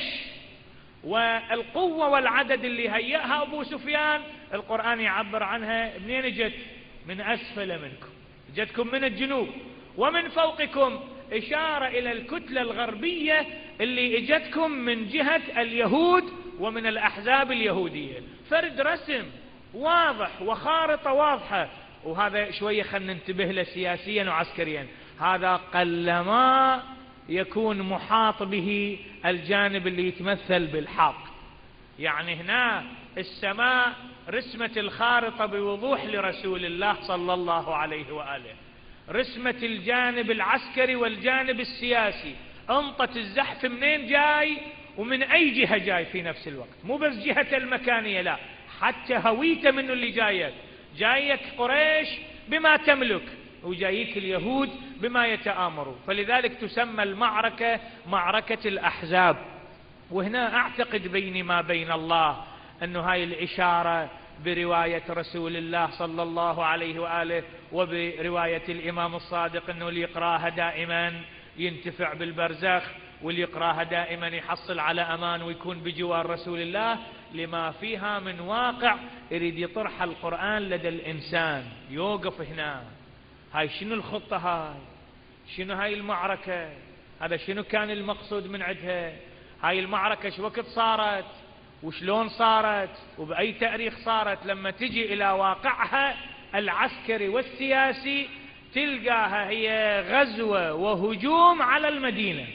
والقوة والعدد اللي هيأها أبو سفيان القرآن يعبر عنها منين اجت؟ من أسفل منكم، جتكم من الجنوب، ومن فوقكم إشارة إلى الكتلة الغربية اللي اجتكم من جهة اليهود ومن الأحزاب اليهودية. فرد رسم واضح وخارطة واضحة. وهذا شوية خلنا ننتبه له سياسيا وعسكريا، هذا قلما يكون محاط به الجانب اللي يتمثل بالحق. يعني هنا السماء رسمت الخارطة بوضوح لرسول الله صلى الله عليه وآله، رسمت الجانب العسكري والجانب السياسي، انطت الزحف منين جاي ومن أي جهة جاي في نفس الوقت، مو بس جهة المكانية، لا حتى هويته منه اللي جايك قريش بما تملك، وجايك اليهود بما يتآمروا. فلذلك تسمى المعركة معركة الأحزاب. وهنا أعتقد بيني ما بين الله أنه هاي الإشارة برواية رسول الله صلى الله عليه وآله وبرواية الإمام الصادق أنه اللي يقراها دائما ينتفع بالبرزخ، واللي يقراها دائما يحصل على أمان ويكون بجوار رسول الله، لما فيها من واقع يريد يطرح القرآن لدى الإنسان. يوقف هنا، هاي شنو الخطة، شنو هاي المعركة، هذا شنو كان المقصود من عندها، هاي المعركة شو وقت صارت وشلون صارت وبأي تاريخ صارت. لما تجي إلى واقعها العسكري والسياسي تلقاها هي غزوة وهجوم على المدينة.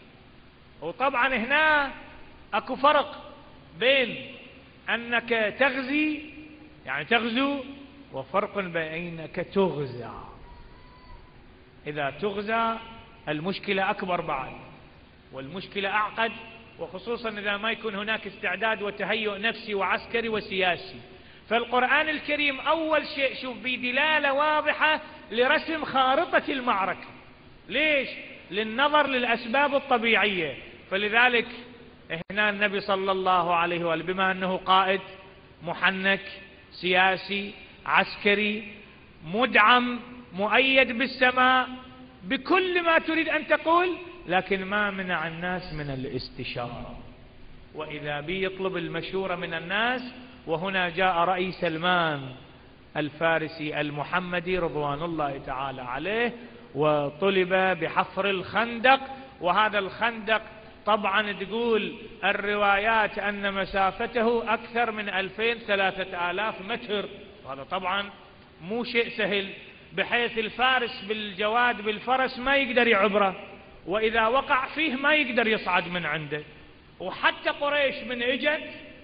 وطبعا هنا اكو فرق بين انك تغزي يعني تغزو، وفرق بينك تغزى. اذا تغزى المشكلة اكبر بعد، والمشكلة اعقد، وخصوصا اذا ما يكون هناك استعداد وتهيؤ نفسي وعسكري وسياسي. فالقرآن الكريم اول شيء شوف بدلالة واضحة لرسم خارطة المعركة. ليش؟ للنظر للأسباب الطبيعية. فلذلك هنا النبي صلى الله عليه وآله بما أنه قائد محنك سياسي عسكري مدعم مؤيد بالسماء بكل ما تريد أن تقول، لكن ما منع الناس من الاستشارة، وإذا بي يطلب المشورة من الناس. وهنا جاء رأي سلمان الفارسي المحمدي رضوان الله تعالى عليه وطلب بحفر الخندق. وهذا الخندق طبعا تقول الروايات أن مسافته أكثر من 2000-3000 متر، وهذا طبعا مو شيء سهل، بحيث الفارس بالجواد بالفرس ما يقدر يعبره، وإذا وقع فيه ما يقدر يصعد من عنده. وحتى قريش من اجت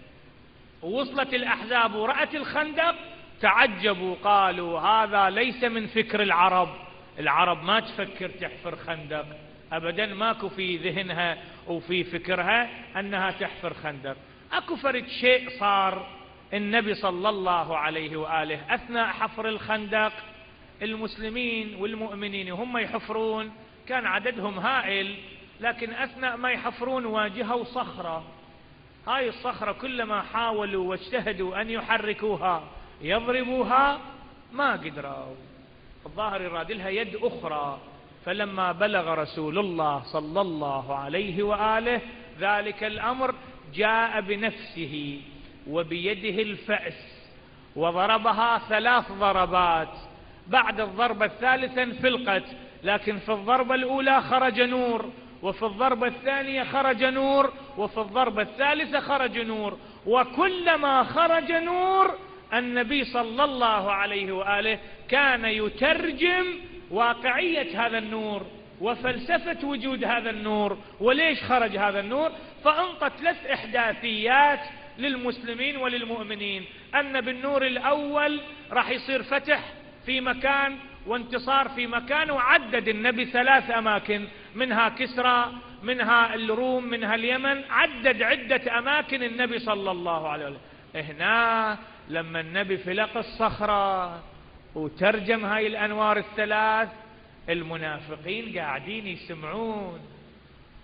ووصلت الأحزاب ورأت الخندق تعجبوا، قالوا هذا ليس من فكر العرب، العرب ما تفكر تحفر خندق أبدا، ماكو في ذهنها وفي فكرها أنها تحفر خندق. أكو فرد شيء صار، النبي صلى الله عليه وآله أثناء حفر الخندق المسلمين والمؤمنين هم يحفرون كان عددهم هائل، لكن أثناء ما يحفرون واجهوا صخرة. هاي الصخرة كلما حاولوا واجتهدوا أن يحركوها يضربوها ما قدروا، الظاهر يراد لها يد أخرى. فلما بلغ رسول الله صلى الله عليه وآله ذلك الأمر جاء بنفسه وبيده الفأس وضربها 3 ضربات. بعد الضربة الثالثة انفلقت، لكن في الضربة الأولى خرج نور، وفي الضربة الثانية خرج نور، وفي الضربة الثالثة خرج نور. وكلما خرج نور النبي صلى الله عليه وآله كان يترجم واقعية هذا النور وفلسفة وجود هذا النور وليش خرج هذا النور. فأنطت 3 إحداثيات للمسلمين وللمؤمنين، أن بالنور الأول راح يصير فتح في مكان وانتصار في مكان، وعدد النبي 3 أماكن، منها كسرى، منها الروم، منها اليمن، عدد عدة أماكن النبي صلى الله عليه وسلم. هنا لما النبي فلق الصخرة وترجم هاي الأنوار ال3 المنافقين قاعدين يسمعون،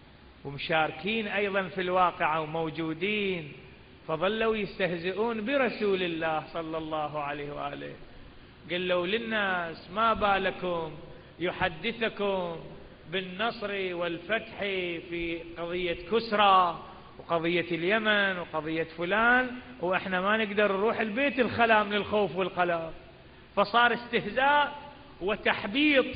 ومشاركين أيضا في الواقعة وموجودين، فظلوا يستهزئون برسول الله صلى الله عليه وآله. قالوا للناس ما بالكم يحدثكم بالنصر والفتح في قضية كسرى وقضية اليمن وقضية فلان، وإحنا ما نقدر نروح البيت الخلا من الخوف والقلق. فصار استهزاء وتحبيط.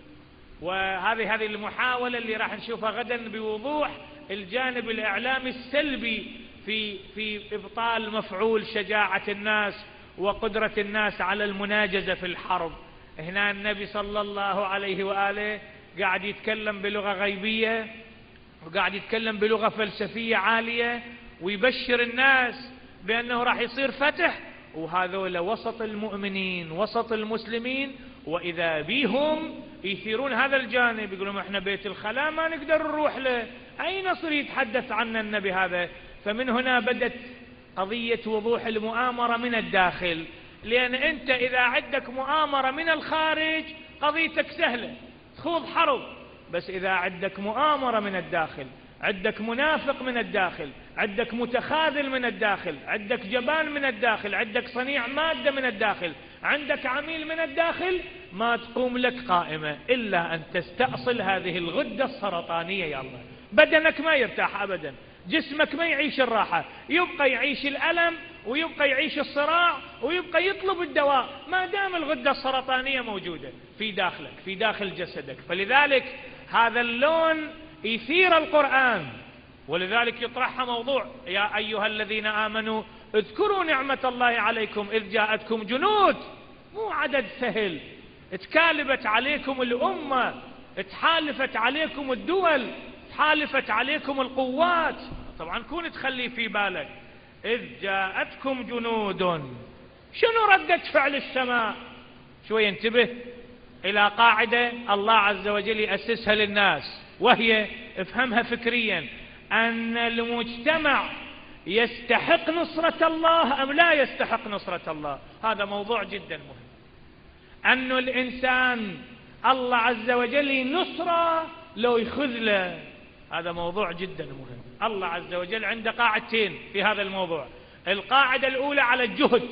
وهذه المحاولة اللي راح نشوفها غدا بوضوح، الجانب الإعلامي السلبي في إبطال مفعول شجاعة الناس وقدرة الناس على المناجزة في الحرب. هنا النبي صلى الله عليه وآله قاعد يتكلم بلغة غيبية، وقاعد يتكلم بلغة فلسفية عالية، ويبشر الناس بأنه راح يصير فتح، وهذول وسط المؤمنين وسط المسلمين، وإذا بيهم يثيرون هذا الجانب، يقولون احنا بيت الخلاء ما نقدر نروح له، أي نصر يتحدث عنه النبي هذا. فمن هنا بدت قضية وضوح المؤامرة من الداخل، لأن أنت إذا عندك مؤامرة من الخارج قضيتك سهلة تخوض حرب، بس إذا عندك مؤامرة من الداخل، عندك منافق من الداخل، عندك متخاذل من الداخل، عندك جبان من الداخل، عندك صنيع مادة من الداخل، عندك عميل من الداخل، ما تقوم لك قائمة إلا أن تستأصل هذه الغدة السرطانية. يا الله، بدنك ما يرتاح أبدا، جسمك ما يعيش الراحة، يبقى يعيش الألم ويبقى يعيش الصراع ويبقى يطلب الدواء ما دام الغدة السرطانية موجودة في داخلك في داخل جسدك. فلذلك هذا اللون يثير القرآن، ولذلك يطرحها موضوع يا أيها الذين آمنوا اذكروا نعمة الله عليكم إذ جاءتكم جنود. مو عدد سهل، اتكالبت عليكم الأمة، اتحالفت عليكم الدول، اتحالفت عليكم القوات. طبعا كون تخلي في بالك إذ جاءتكم جنود، شنو ردة فعل السماء؟ شوي انتبه إلى قاعدة الله عز وجل يأسسها للناس، وهي افهمها فكريا، أن المجتمع يستحق نصرة الله أم لا يستحق نصرة الله. هذا موضوع جدا مهم، أن الإنسان الله عز وجل نصره لو يخذله، هذا موضوع جدا مهم. الله عز وجل عنده قاعدتين في هذا الموضوع. القاعدة الأولى على الجهد،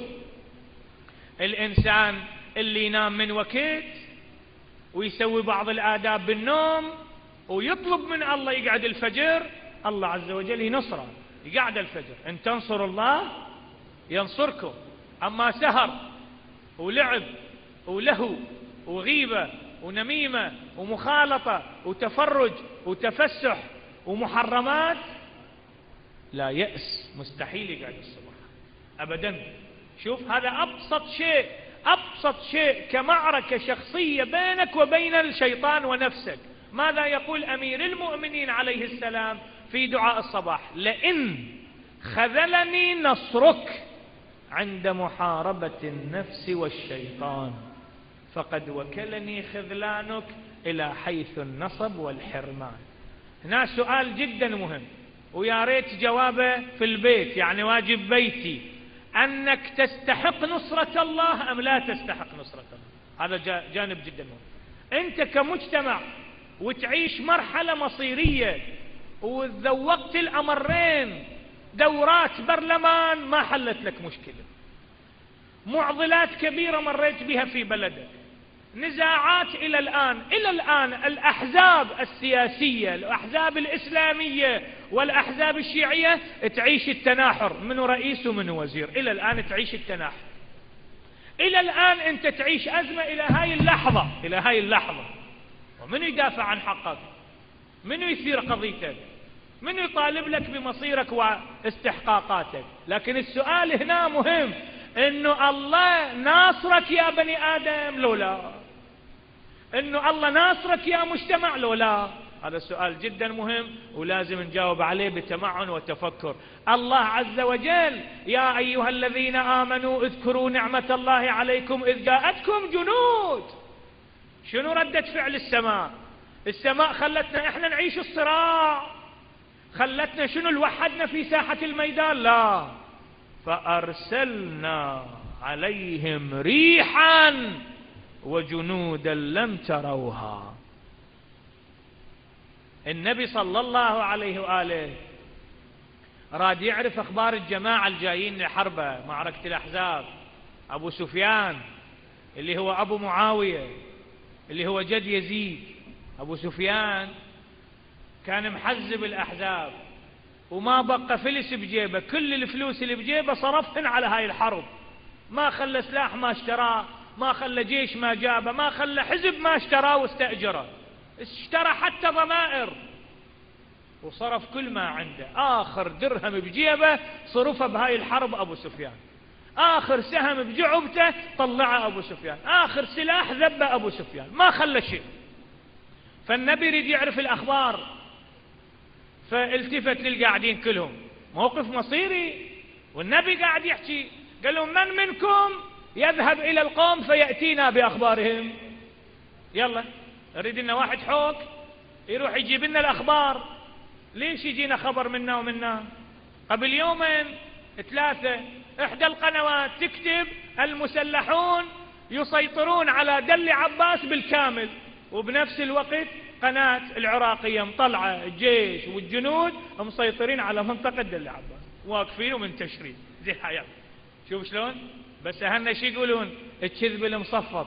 الإنسان اللي ينام من وقت ويسوي بعض الآداب بالنوم ويطلب من الله يقعد الفجر، الله عز وجل ينصره يقعد الفجر. إن تنصروا الله ينصركم. أما سهر ولعب ولهو وغيبة ونميمة ومخالطة وتفرج وتفسح ومحرمات، لا، يأس، مستحيل يقعد الصبح أبدا. شوف، هذا أبسط شيء كمعركة شخصية بينك وبين الشيطان ونفسك. ماذا يقول أمير المؤمنين عليه السلام في دعاء الصباح؟ لئن خذلني نصرك عند محاربة النفس والشيطان فقد وكلني خذلانك إلى حيث النصب والحرمان. هنا سؤال جدا مهم، ويا ريت جوابه في البيت، يعني واجب بيتي، أنك تستحق نصرة الله أم لا تستحق نصرة الله. هذا جانب جدا مهم. أنت كمجتمع وتعيش مرحلة مصيرية وذوقت الأمرين، دورات برلمان ما حلت لك مشكلة، معضلات كبيرة مريت بها في بلدك، نزاعات إلى الآن الأحزاب السياسية، الأحزاب الإسلامية والأحزاب الشيعية تعيش التناحر، منو رئيس ومنو وزير، إلى الآن تعيش التناحر. إلى الآن أنت تعيش أزمة إلى هاي اللحظة. ومن يدافع عن حقك؟ من يثير قضيتك؟ من يطالب لك بمصيرك واستحقاقاتك؟ لكن السؤال هنا مهم، إنه الله ناصرك يا بني آدم لو لا؟ إنه الله ناصرك يا مجتمع لو لا؟ هذا سؤال جدا مهم ولازم نجاوب عليه بتمعن وتفكر. الله عز وجل يا أيها الذين آمنوا اذكروا نعمة الله عليكم إذ جاءتكم جنود. شنو ردة فعل السماء؟ السماء خلتنا احنا نعيش الصراع، خلتنا شنو الوحدنا في ساحة الميدان؟ لا، فأرسلنا عليهم ريحا وجنودا لم تروها. النبي صلى الله عليه وآله راد يعرف أخبار الجماعة الجايين لحربه، معركة الأحزاب. أبو سفيان اللي هو أبو معاوية اللي هو جد يزيد، أبو سفيان كان محزب الأحزاب وما بقى فلس بجيبه، كل الفلوس اللي بجيبه صرفهن على هاي الحرب، ما خلى سلاح ما اشتراه، ما خلى جيش ما جابه، ما خلى حزب ما اشتراه واستأجره، اشترى حتى ضمائر وصرف كل ما عنده. آخر درهم بجيبه صرفه بهاي الحرب أبو سفيان، آخر سهم بجعبته طلعه أبو سفيان، آخر سلاح ذبه أبو سفيان، ما خلى شيء. فالنبي يريد يعرف الأخبار، فالتفت للقاعدين كلهم، موقف مصيري والنبي قاعد يحكي، قال لهم من منكم يذهب إلى القوم فيأتينا بأخبارهم؟ يلا نريد لنا واحد حوك يروح يجيب لنا الأخبار. ليش يجينا خبر منا ومنا؟ قبل يومين 3 إحدى القنوات تكتب المسلحون يسيطرون على دل عباس بالكامل، وبنفس الوقت قناة العراقية مطلعة الجيش والجنود مسيطرين على منطقة دل عباس، واقفين ومنتشرين زي حياة. شوف شلون؟ بس أهلنا شي يقولون؟ الكذب المصفط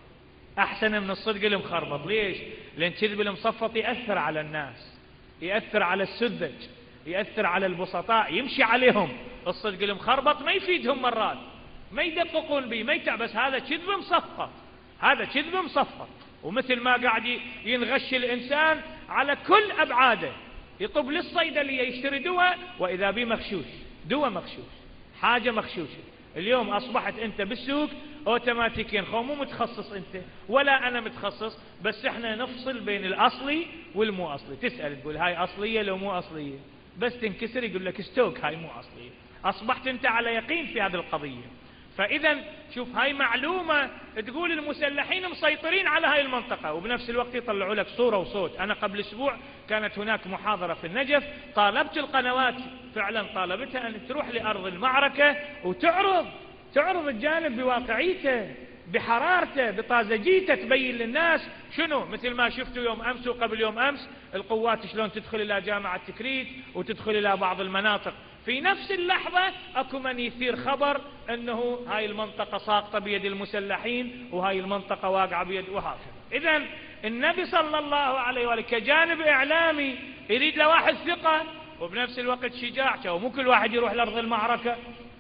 أحسن من الصدق المخربط. ليش؟ لأن الكذب المصفط يأثر على الناس، يأثر على السذج، يأثر على البسطاء، يمشي عليهم. الصدق المخربط ما يفيدهم، مرات ما يدققون به، ما بس هذا كذب مصفط، هذا كذب مصفط. ومثل ما قاعد ينغش الإنسان على كل أبعاده، يطب للصيدلية يشتري دواء وإذا به مغشوش، دواء مغشوش، حاجة مغشوشة. اليوم أصبحت أنت بالسوق أوتوماتيكيا، مو متخصص أنت ولا أنا متخصص، بس إحنا نفصل بين الأصلي والمو أصلي. تسأل تقول هاي أصلية لو مو أصلية، بس تنكسر يقول لك ستوك هاي مو أصلية. أصبحت أنت على يقين في هذه القضية. فإذا شوف، هاي معلومة تقول المسلحين مسيطرين على هاي المنطقة، وبنفس الوقت يطلعوا لك صورة وصوت. أنا قبل أسبوع كانت هناك محاضرة في النجف، طالبت القنوات، فعلا طالبتها أن تروح لأرض المعركة وتعرض الجانب بواقعيته، بحرارته، بطازجيته، تبين للناس شنو. مثل ما شفتوا يوم أمس وقبل يوم أمس القوات شلون تدخل إلى جامعة تكريت وتدخل إلى بعض المناطق، في نفس اللحظة أكو من يثير خبر أنه هاي المنطقة ساقطة بيد المسلحين وهاي المنطقة واقعة بيد، وهكذا. إذن النبي صلى الله عليه وآله كجانب إعلامي يريد له واحد ثقة وبنفس الوقت شجاع، ومو كل واحد يروح لأرض المعركة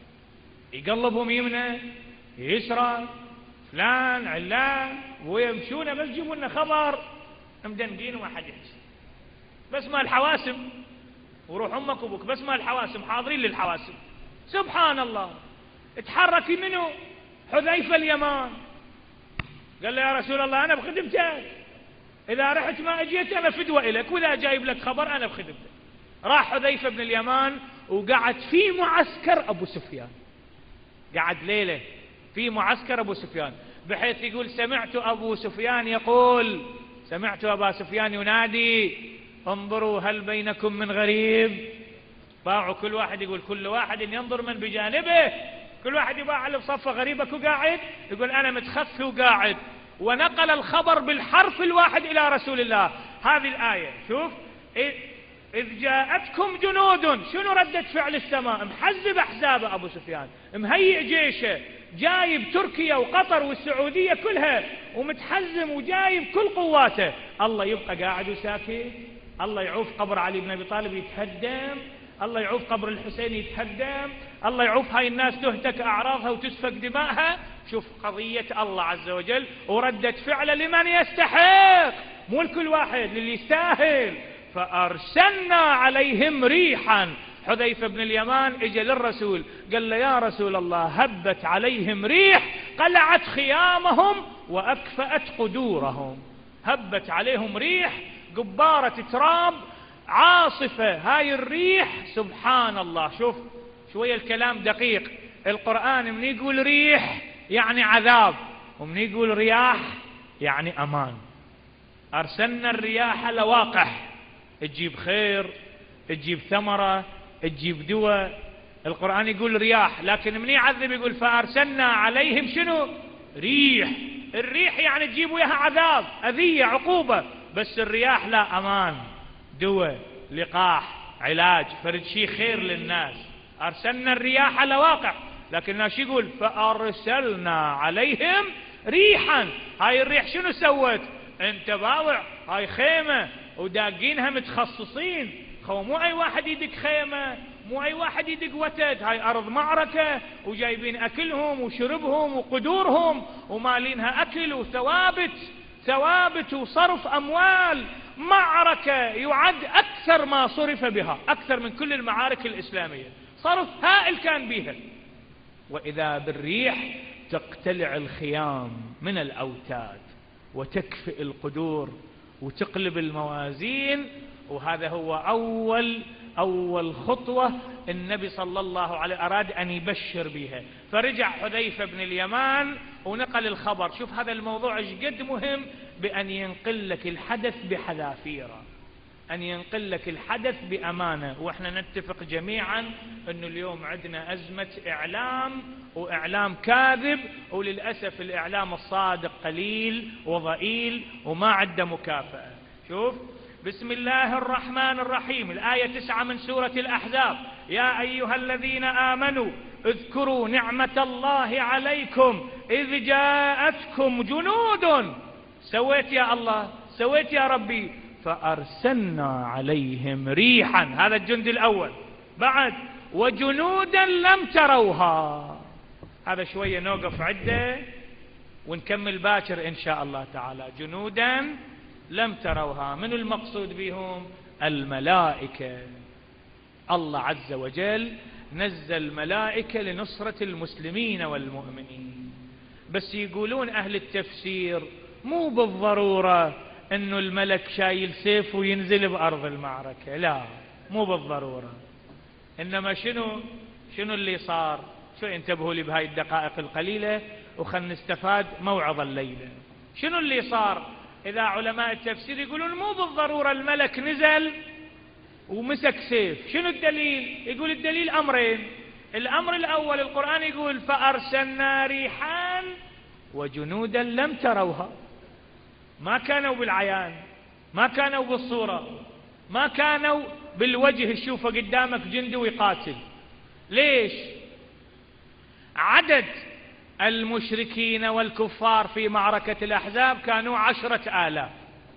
يقلبهم يمنى يسرى فلان علان ويمشون بس يجيبوا لنا خبر مدندين وما حد يحس. بس ما الحواسم، وروح امك وابوك، بس ما الحواسم حاضرين للحواسم. سبحان الله. اتحركي منه حذيفة اليمان، قال له يا رسول الله أنا بخدمتك، إذا رحت ما أجيت أنا فدوة إليك، وإذا جايب لك خبر أنا بخدمتك. راح حذيفة بن اليمان وقعد في معسكر أبو سفيان، قعد ليلة في معسكر أبو سفيان، بحيث يقول سمعت أبو سفيان يقول، سمعت أبا سفيان ينادي انظروا هل بينكم من غريب. باعوا كل واحد يقول، كل واحد ينظر من بجانبه، كل واحد يباع على بصفة غريبك وقاعد يقول أنا متخفي وقاعد. ونقل الخبر بالحرف الواحد إلى رسول الله. هذه الآية شوف، إذ جاءتكم جنود، شنو ردة فعل السماء؟ محزب أحزابه أبو سفيان، مهيئ جيشه، جايب تركيا وقطر والسعودية كلها ومتحزم وجايب كل قواته. الله يبقى قاعد وساكت؟ الله يعوف قبر علي بن أبي طالب يتهدم، الله يعوف قبر الحسين يتهدم، الله يعوف هاي الناس تهتك أعراضها وتسفك دماءها. شوف قضية الله عز وجل وردة فعله لمن يستحق، مو لكل واحد، للي يستاهل. فأرسلنا عليهم ريحا. حذيفة بن اليمان اجى للرسول قال له يا رسول الله هبت عليهم ريح قلعت خيامهم وأكفأت قدورهم. هبت عليهم ريح، قبارة تراب، عاصفة. هاي الريح سبحان الله، شوف شوية الكلام دقيق. القرآن من يقول ريح يعني عذاب، ومن يقول رياح يعني أمان. أرسلنا الرياح لواقح، تجيب خير، تجيب ثمرة، تجيب دواء. القرآن يقول رياح، لكن من يعذب يقول فأرسلنا عليهم شنو؟ ريح. الريح يعني تجيب وياها عذاب، أذية، عقوبة. بس الرياح لا، أمان، دواء، لقاح، علاج، فرد شيء خير للناس. أرسلنا الرياح لواقع، لكن الناس يقول فأرسلنا عليهم ريحا. هاي الريح شنو سوت؟ انت باوع، هاي خيمة وداقينها متخصصين. مو اي واحد يدق خيمة، مو اي واحد يدق وتد، هاي ارض معركة وجايبين اكلهم وشربهم وقدورهم ومالينها اكل وثوابت وصرف اموال. معركة يعد اكثر ما صرف بها، اكثر من كل المعارك الاسلامية، صرف هائل كان بها. واذا بالريح تقتلع الخيام من الاوتاد وتكفئ القدور وتقلب الموازين. وهذا هو أول خطوة النبي صلى الله عليه أراد أن يبشر بها. فرجع حذيفة بن اليمان ونقل الخبر. شوف هذا الموضوع ايش قد مهم، بأن ينقل لك الحدث بحذافيره، أن ينقل لك الحدث بأمانة. وإحنا نتفق جميعا أنه اليوم عندنا أزمة إعلام، وإعلام كاذب، وللأسف الإعلام الصادق قليل وضئيل وما عنده مكافأة. شوف بسم الله الرحمن الرحيم، الآية 9 من سورة الأحزاب: يا أيها الذين آمنوا اذكروا نعمة الله عليكم إذ جاءتكم جنود. سويت يا الله، سويت يا ربي، فأرسلنا عليهم ريحا. هذا الجند الأول. بعد وجنودا لم تروها. هذا شوية نوقف عده ونكمل باكر إن شاء الله تعالى. جنودا لم تروها، من المقصود بهم؟ الملائكة. الله عز وجل نزل ملائكة لنصرة المسلمين والمؤمنين. بس يقولون أهل التفسير مو بالضرورة أنه الملك شايل سيف وينزل بأرض المعركة، لا مو بالضرورة. إنما شنو اللي صار؟ شو انتبهوا لي بهاي الدقائق القليلة وخلنا نستفاد موعظة الليلة. شنو اللي صار؟ إذا علماء التفسير يقولون مو بالضرورة الملك نزل ومسك سيف. شنو الدليل؟ يقول الدليل أمرين. الأمر الأول القرآن يقول فأرسلنا ريحان وجنودا لم تروها. ما كانوا بالعيان، ما كانوا بالصورة، ما كانوا بالوجه تشوفه قدامك جندي ويقاتل. ليش؟ عدد المشركين والكفار في معركة الأحزاب كانوا 10,000،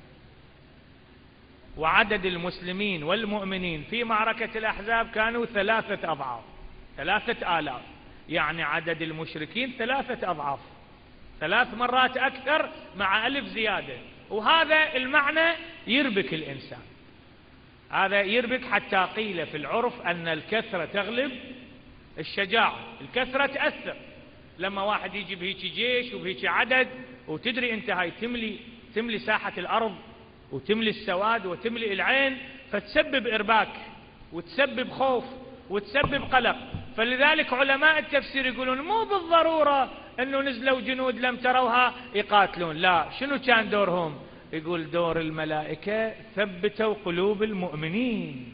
وعدد المسلمين والمؤمنين في معركة الأحزاب كانوا 3 أضعاف. 3,000 يعني عدد المشركين 3 أضعاف، 3 مرات أكثر مع 1000 زيادة. وهذا المعنى يربك الإنسان، هذا يربك. حتى قيل في العرف أن الكثرة تغلب الشجاعة. الكثرة تأثر. لما واحد يجي بهيك جيش وبهيك عدد، وتدري انت هاي تملي ساحة الأرض وتملي السواد وتملي العين، فتسبب إرباك وتسبب خوف وتسبب قلق. فلذلك علماء التفسير يقولون مو بالضرورة أنه نزلوا جنود لم تروها يقاتلون، لا. شنو كان دورهم؟ يقول دور الملائكة ثبتوا قلوب المؤمنين،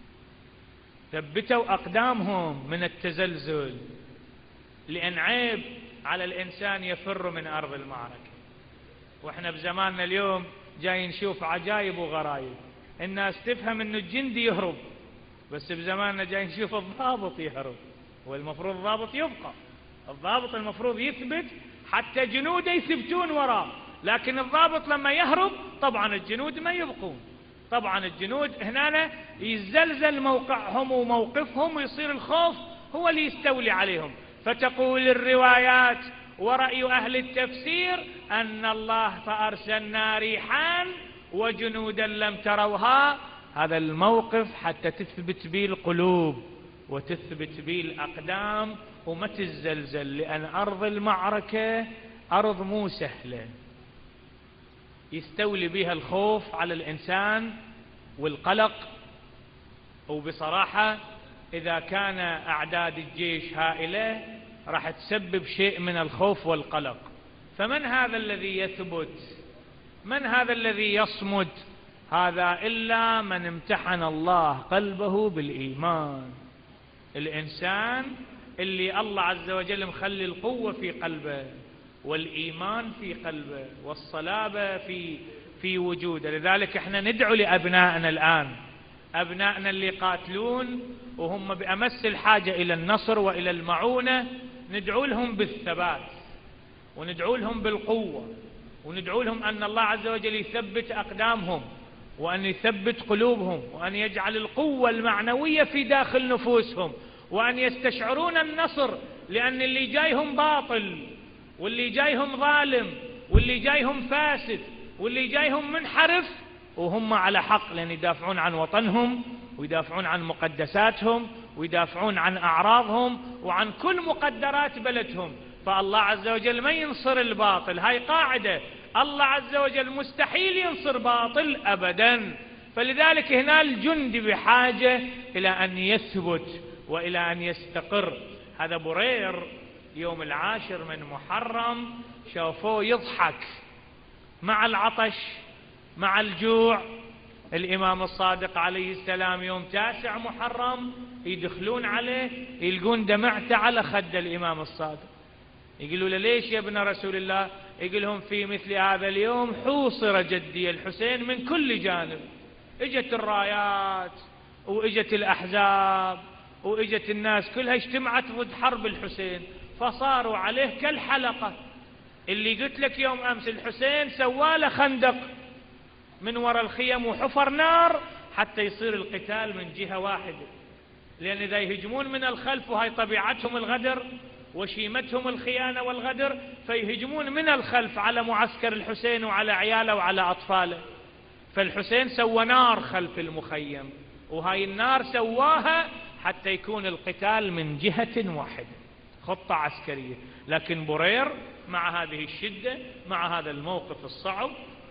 ثبتوا أقدامهم من التزلزل. لأن عيب على الإنسان يفر من أرض المعركة. وإحنا بزماننا اليوم جاي نشوف عجائب وغرايب. الناس تفهم أنه الجندي يهرب، بس بزماننا جاي نشوف الضابط يهرب، والمفروض الضابط يبقى. الضابط المفروض يثبت حتى جنوده يثبتون وراه، لكن الضابط لما يهرب طبعا الجنود ما يبقون. طبعا الجنود هنا يزلزل موقعهم وموقفهم، ويصير الخوف هو اللي يستولي عليهم. فتقول الروايات ورأي أهل التفسير أن الله فأرسلنا ريحان وجنودا لم تروها. هذا الموقف حتى تثبت به القلوب وتثبت به الأقدام وما تزلزل، لأن أرض المعركة أرض مو سهلة يستولي بها الخوف على الإنسان والقلق. وبصراحة إذا كان أعداد الجيش هائلة راح تسبب شيء من الخوف والقلق. فمن هذا الذي يثبت؟ من هذا الذي يصمد؟ هذا إلا من امتحن الله قلبه بالإيمان. الإنسان اللي الله عز وجل مخلي القوة في قلبه والإيمان في قلبه والصلابة في وجوده. لذلك احنا ندعو لأبنائنا الآن، أبنائنا اللي يقاتلون وهم بأمس الحاجة إلى النصر وإلى المعونة، ندعو لهم بالثبات، وندعو لهم بالقوة، وندعو لهم أن الله عز وجل يثبت أقدامهم، وأن يثبت قلوبهم، وأن يجعل القوة المعنوية في داخل نفوسهم، وأن يستشعرون النصر، لأن اللي جايهم باطل، واللي جايهم ظالم، واللي جايهم فاسد، واللي جايهم منحرف، وهم على حق، لأن يدافعون عن وطنهم، ويدافعون عن مقدساتهم، ويدافعون عن أعراضهم، وعن كل مقدرات بلدهم. فالله عز وجل ما ينصر الباطل، هاي قاعدة، الله عز وجل مستحيل ينصر باطل أبدا. فلذلك هنا الجندي بحاجة إلى أن يثبت وإلى أن يستقر. هذا برير يوم 10 من محرم شافوه يضحك مع العطش مع الجوع. الإمام الصادق عليه السلام يوم 9 محرم يدخلون عليه يلقون دمعته على خد الإمام الصادق، يقولوا له ليش يا ابن رسول الله؟ يقول لهم في مثل هذا اليوم حوصر جدي الحسين من كل جانب، اجت الرايات واجت الأحزاب واجت الناس كلها اجتمعت ضد حرب الحسين، فصاروا عليه كالحلقة. اللي قلت لك يوم أمس الحسين سواله خندق من وراء الخيم وحفر نار حتى يصير القتال من جهة واحدة، لأن إذا يهجمون من الخلف، وهي طبيعتهم الغدر وشيمتهم الخيانة والغدر، فيهجمون من الخلف على معسكر الحسين وعلى عياله وعلى أطفاله. فالحسين سوى نار خلف المخيم، وهاي النار سواها حتى يكون القتال من جهة واحدة، خطة عسكرية. لكن برير مع هذه الشدة، مع هذا الموقف الصعب،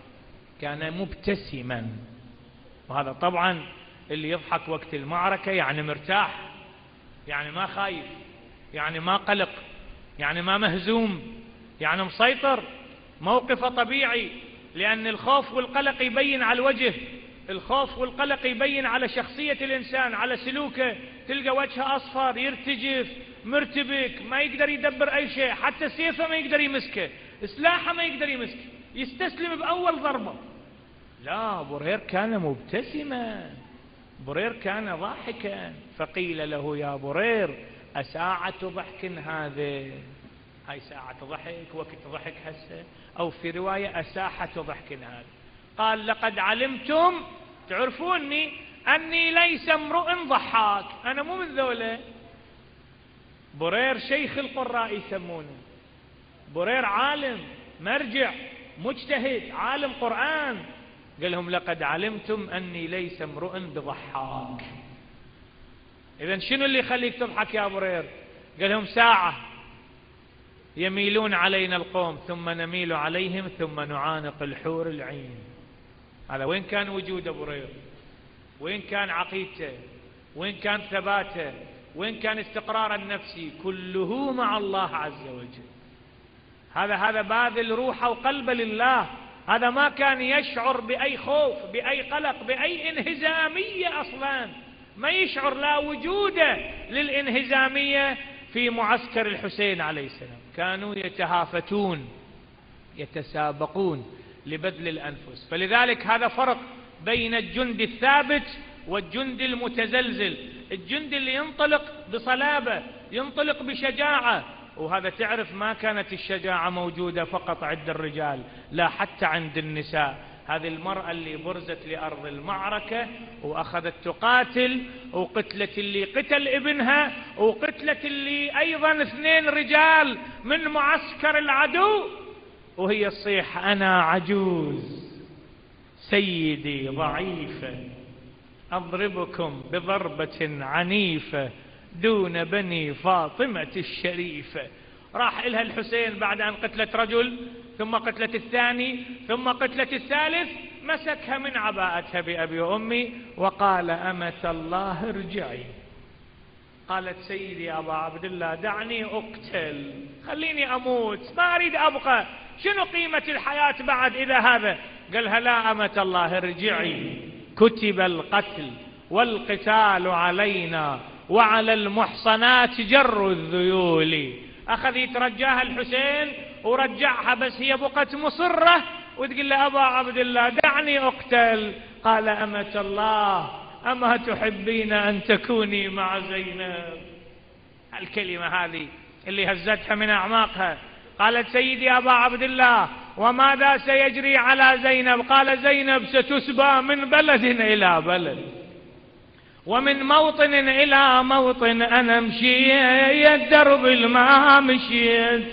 كان مبتسما. وهذا طبعا اللي يضحك وقت المعركة يعني مرتاح، يعني ما خايف، يعني ما قلق، يعني ما مهزوم، يعني مسيطر، موقفه طبيعي. لأن الخوف والقلق يبين على الوجه، الخوف والقلق يبين على شخصية الإنسان، على سلوكه. تلقى وجهه أصفر، يرتجف، مرتبك، ما يقدر يدبر أي شيء، حتى سيفه ما يقدر يمسكه، سلاحه ما يقدر يمسكه، يستسلم بأول ضربة. لا، برير كان مبتسما، برير كان ضاحكا. فقيل له يا برير أساعة ضحك هذه؟ هاي ساعة ضحك، وقت ضحك هسه؟ أو في رواية أساحة ضحك هذه؟ قال لقد علمتم، تعرفوني أني ليس امرؤ ضحاك، أنا مو من ذولا. برير شيخ القراء يسمونه، برير عالم مرجع مجتهد عالم قرآن. قال لهم لقد علمتم أني ليس امرؤ بضحاك. إذن شنو اللي يخليك تضحك يا برير؟ قال لهم ساعة يميلون علينا القوم ثم نميل عليهم ثم نعانق الحور العين. هذا وين كان وجود برير؟ وين كان عقيدته؟ وين كان ثباته؟ وين كان استقرار النفسي؟ كله مع الله عز وجل. هذا باذل روحه وقلبه لله. هذا ما كان يشعر بأي خوف، بأي قلق، بأي انهزامية أصلا، ما يشعر، لا وجوده للانهزامية في معسكر الحسين عليه السلام. كانوا يتهافتون، يتسابقون لبذل الأنفس. فلذلك هذا فرق بين الجندي الثابت والجندي المتزلزل. الجندي اللي ينطلق بصلابة، ينطلق بشجاعة، وهذا تعرف ما كانت الشجاعة موجودة فقط عند الرجال، لا حتى عند النساء. هذه المرأة اللي برزت لأرض المعركة وأخذت تقاتل، وقتلت اللي قتل ابنها، وقتلت اللي أيضا 2 رجال من معسكر العدو، وهي تصيح أنا عجوز سيدي ضعيفة أضربكم بضربة عنيفة دون بني فاطمة الشريفة. راح إلها الحسين بعد أن قتلت رجل، ثم قتلت الثاني، ثم قتلت الثالث، مسكها من عباءتها بأبي وأمي وقال أمة الله ارجعي. قالت سيدي أبا عبد الله دعني أقتل، خليني أموت، ما أريد أبقى، شنو قيمة الحياة بعد إذا هذا؟ قالها لا أمة الله ارجعي، كتب القتل والقتال علينا وعلى المحصنات جر الذيول. أخذ يترجاها الحسين ورجعها، بس هي بقت مصرة وتقول له أبا عبد الله دعني أقتل. قال أمة الله أما تحبين أن تكوني مع زينب؟ الكلمة هذه اللي هزتها من أعماقها. قالت سيدي أبا عبد الله وماذا سيجري على زينب؟ قال زينب ستسبى من بلد إلى بلد ومن موطن إلى موطن، أنا مشيت درب ما مشيت.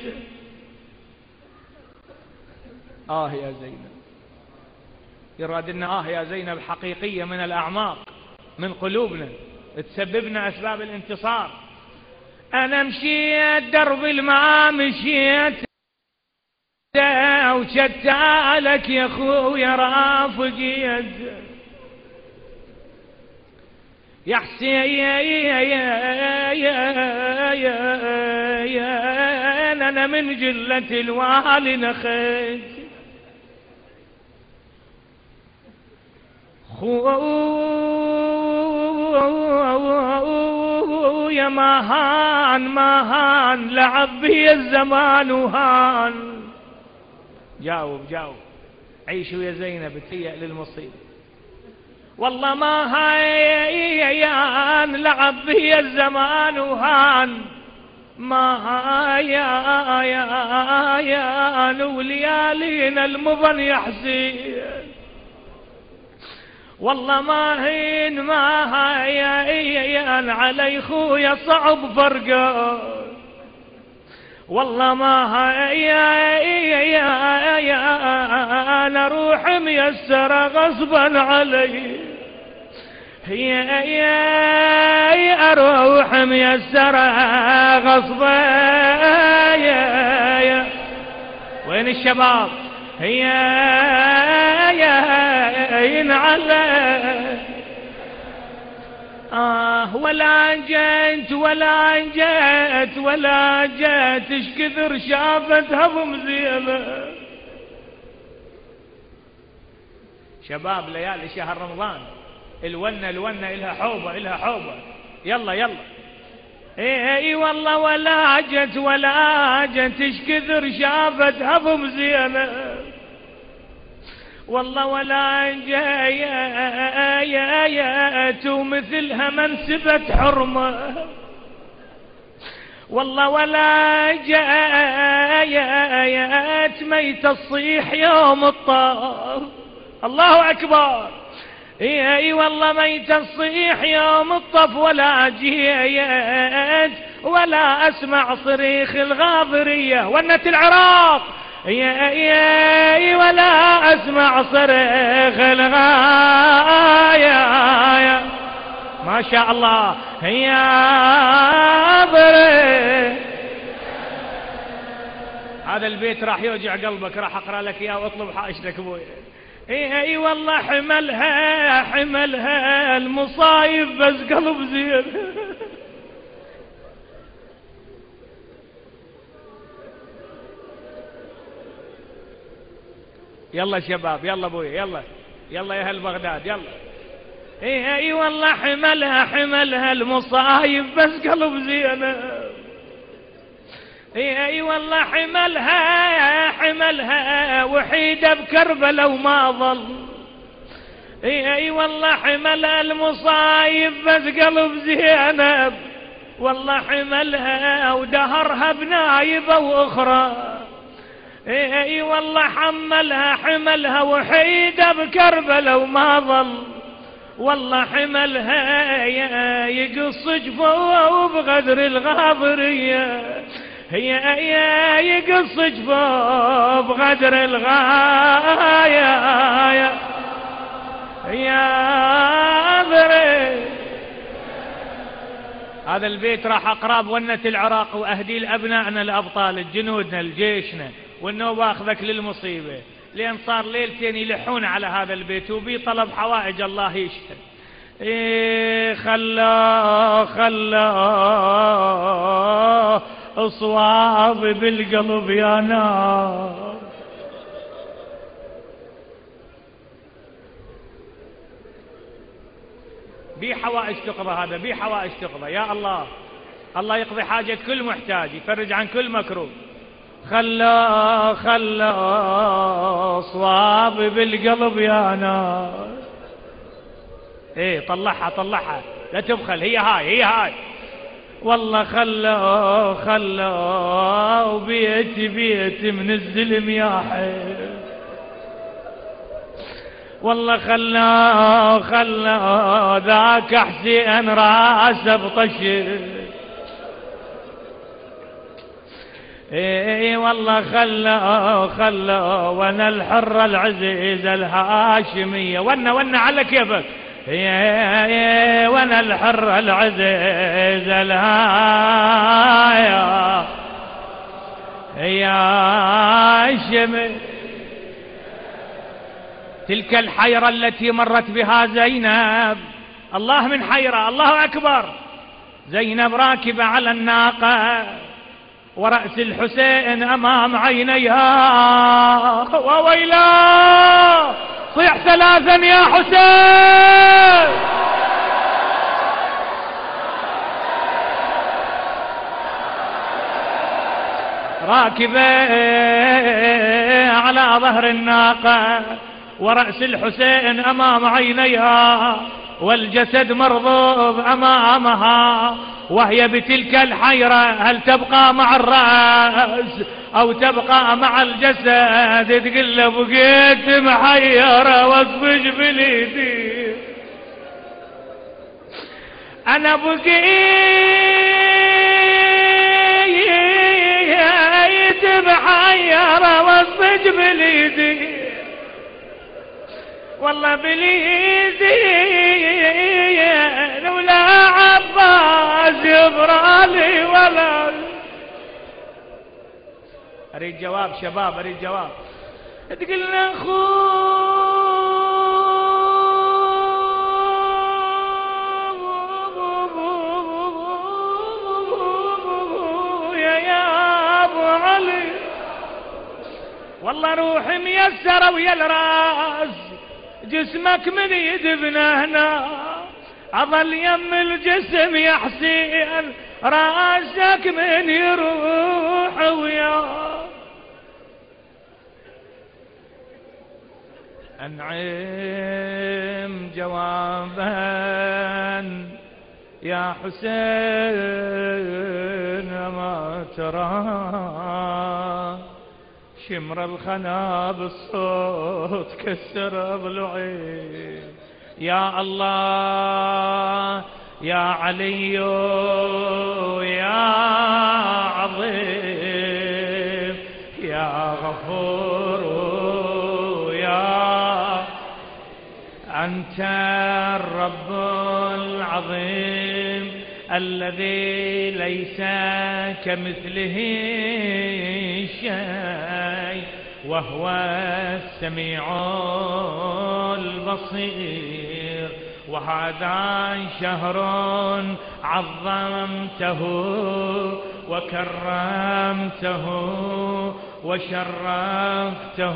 يا زينب، يراد أن يا زينب حقيقية من الأعماق من قلوبنا تسببنا أسباب الانتصار. أنا مشيت درب ما مشيت وشتالك يا أخويا رافقيت يا حسين أنا من جلة الوالي نخيت يا ماهان لعب بي الزمان وهان. جاوب عيشوا يا زينب تهيأ للمصيبة. والله ماهان لعب بي الزمان وهان ماهان وليالينا المضن يا حسين. والله ماهين علي خويا صعب فرقه. والله أنا روح ميسرة غصبا علي أروح ميسرة غصبا. وين الشباب؟ ينعلى ولا جيت ايش كثر شافتها بمزيلة. شباب ليالي شهر رمضان الونة إلها حوبة يلا اي والله ولا جت ايش كثر شافتها بمزيلة. والله ولا جايت ومثلها منسبة حرمة. والله ولا جايت ميت الصيح يوم الطاف. الله أكبر. اي والله ميت الصيح يوم الطف. ولا جيت ولا أسمع صريخ الغاضرية ونت العراق. ولا أسمع صريخ الغاية. ما شاء الله يا ضري. هذا البيت راح يوجع قلبك، راح أقرأ لك إياه واطلب حاجتك أبوي. اي والله حملها المصايب بس قلب زين. يلا شباب يلا ابوي يلا يا اهل بغداد يلا. اي والله حملها المصايب بس قلب زينة. اي والله حملها وحيدة بكربلة وما ظل. اي والله حملها المصايب بس قلب زينب. والله حملها ودهرها بنايبة واخرى. اي والله حملها وحيدة بكربلة وما ظل. والله حملها يقص جفوه بغدر الغاضرية. يقص جفوه بغدر الغاية يا ضري. هذا البيت راح أقرأ بونة العراق وأهدي لأبنائنا الأبطال الجنودنا الجيشنا والنوبة أخذك للمصيبة. لأن صار ليلتين يلحون على هذا البيت وبي طلب حوائج الله يشهد. خلا اصواب بالقلب يا نار. بي حوائج تقضى، هذا بي حوائج تقضى. يا الله، الله يقضي حاجة كل محتاج، يفرج عن كل مكروه. خلى صواب بالقلب يا ناس. ايه طلعها لا تبخل، هي هاي والله خلى وبيتي من الزلم يا حي. والله خلى ذاك حسين راسه بطشر. اي والله خلى وانا الحرة العزيزة الهاشمية ونا على كيفك. وانا الحرة العزيزة يا هاشمي. تلك الحيرة التي مرت بها زينب، الله من حيرة، الله أكبر. زينب راكبة على الناقة ورأس الحسين أمام عينيها، وويلا صيح ثلاثا يا حسين. راكبة على ظهر الناقة ورأس الحسين أمام عينيها، والجسد مرضوب أمامها، وهي بتلك الحيرة هل تبقى مع الرأس أو تبقى مع الجسد. تقول له بقيت محيرة واصبج بليدي، أنا بقيت محيرة واصبج بليدي، والله بليدي لولا عباس يبرالي ولا. اريد جواب شباب، اريد جواب. تقول له يا ابو علي والله روحي ميسره ويا الراس، جسمك من يدبنا هنا أظل يم الجسم يا حسين، راسك من يروح وياه. أنعم جوابا يا حسين ما ترى، شمر الخنا بالصوت كسر ضلوعي. يا الله يا علي يا عظيم يا غفور يا أنت الرب العظيم الذي ليس كمثله شيء، وهو السميع البصير. وهذا شهر عظمته وكرمته وشرفته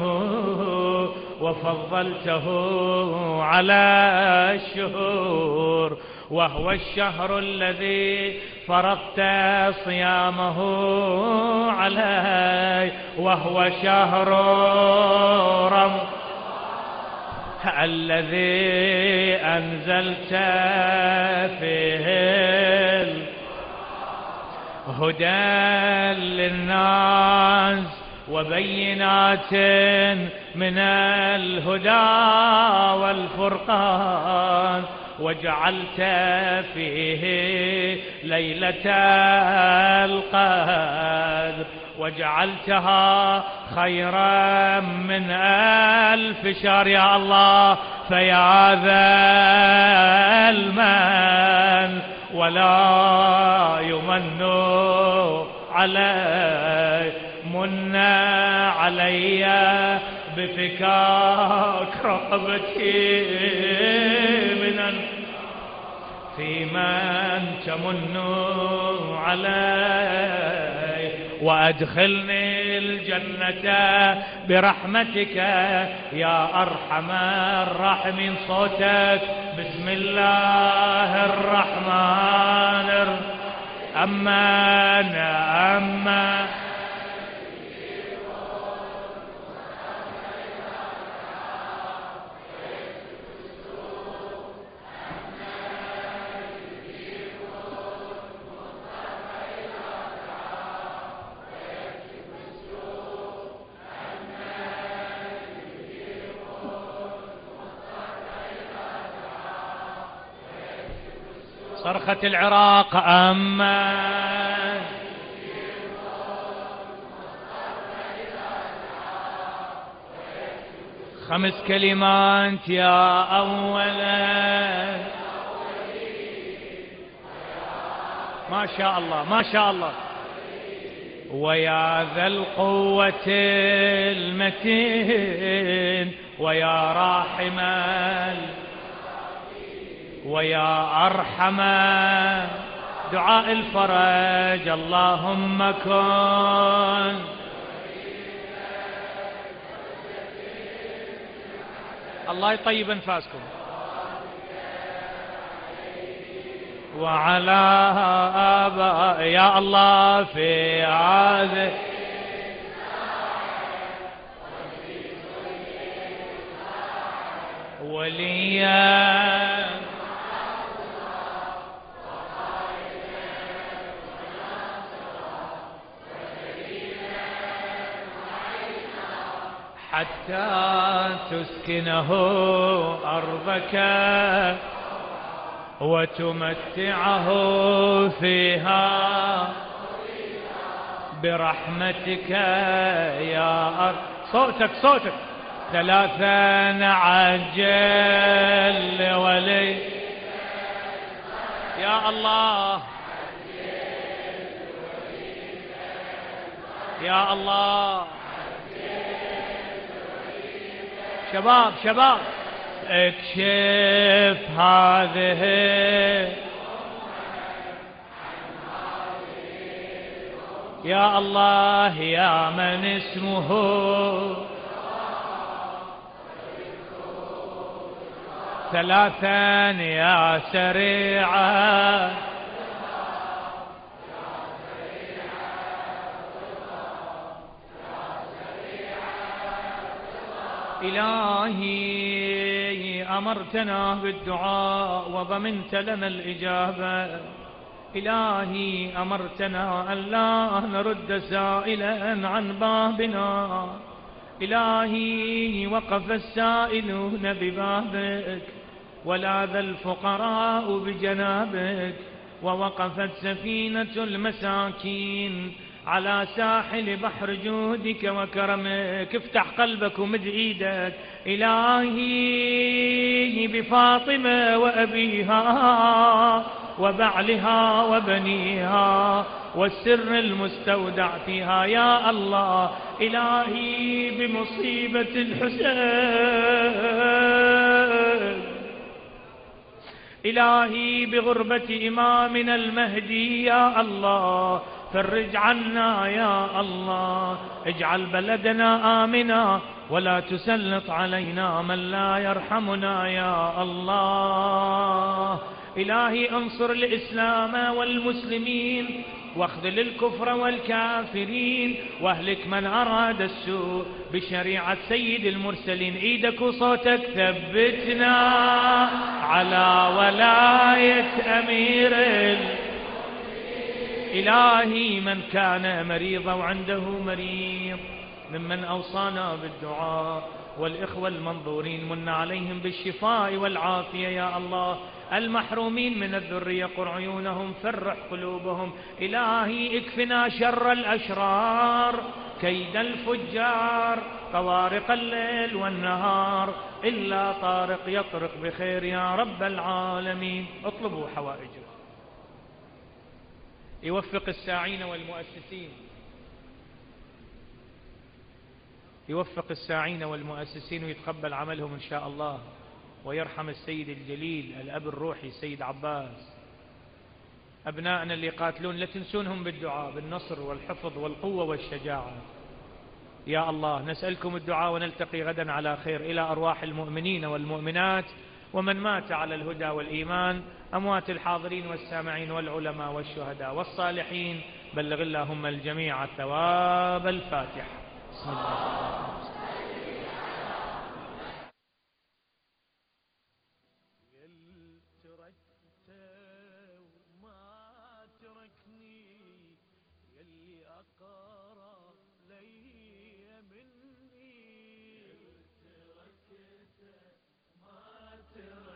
وفضلته على الشهور، وهو الشهر الذي فرضت صيامه عليه، وهو شهر رمضان الذي أنزلت فيه الهدى للناس وبينات من الهدى والفرقان، وجعلت فيه ليلة القدر، وجعلتها خيرا من 1000 شهر. يا الله فيا ذا المن ولا يمن علي، من علي بفكاك رقبتي من في من تمن علي، وأدخلني الجنة برحمتك يا أرحم الراحمين. صوتك بسم الله الرحمن الرحيم. أما صرخة العراق أما. خمس كلمات يا أولا. ما شاء الله ما شاء الله. ويا ذا القوة المتين ويا راحم ويا أرحم دعاء الفرج اللهم كن. الله يطيب انفاسكم. وعلى آباء يا الله في هذا وليا حتى تسكنه أرضك وتمتعه فيها برحمتك يا أرض. صوتك صوتك. ثلاثا عجل ولي يا الله يا الله. شباب شباب اكشف هذه يا الله يا من اسمه ثلاثا يا سريعا إلهي أمرتنا بالدعاء وضمنت لنا الإجابة. إلهي أمرتنا أن لا نرد سائلا عن بابنا. إلهي وقف السائلون ببابك ولاذ الفقراء بجنابك ووقفت سفينة المساكين على ساحل بحر جودك وكرمك. افتح قلبك ومد ايدك. إلهي بفاطمة وأبيها وبعلها وبنيها والسر المستودع فيها يا الله. إلهي بمصيبة الحسين. إلهي بغربة إمامنا المهدي يا الله. فرج عنا يا الله. اجعل بلدنا آمنا ولا تسلط علينا من لا يرحمنا يا الله. إلهي انصر الإسلام والمسلمين واخذل الكفر والكافرين واهلك من أراد السوء بشريعة سيد المرسلين. ايدك وصوتك. ثبتنا على ولاية أمير إلهي من كان مريضا وعنده مريض ممن أوصانا بالدعاء والإخوة المنظورين من عليهم بالشفاء والعافية يا الله. المحرومين من الذرية قر عيونهم فرح قلوبهم. إلهي اكفنا شر الأشرار كيد الفجار طوارق الليل والنهار إلا طارق يطرق بخير يا رب العالمين. اطلبوا حوائجكم. يوفق الساعين والمؤسسين. يوفق الساعين والمؤسسين ويتقبل عملهم إن شاء الله ويرحم السيد الجليل الأب الروحي سيد عباس. أبنائنا اللي يقاتلون لا تنسونهم بالدعاء بالنصر والحفظ والقوة والشجاعة يا الله. نسألكم الدعاء ونلتقي غدا على خير. إلى أرواح المؤمنين والمؤمنات ومن مات على الهدى والإيمان أموات الحاضرين والسامعين والعلماء والشهداء والصالحين بلغ اللهم الجميع ثواب الفاتحة. بسم الله الرحمن الرحيم. تركت ما تركت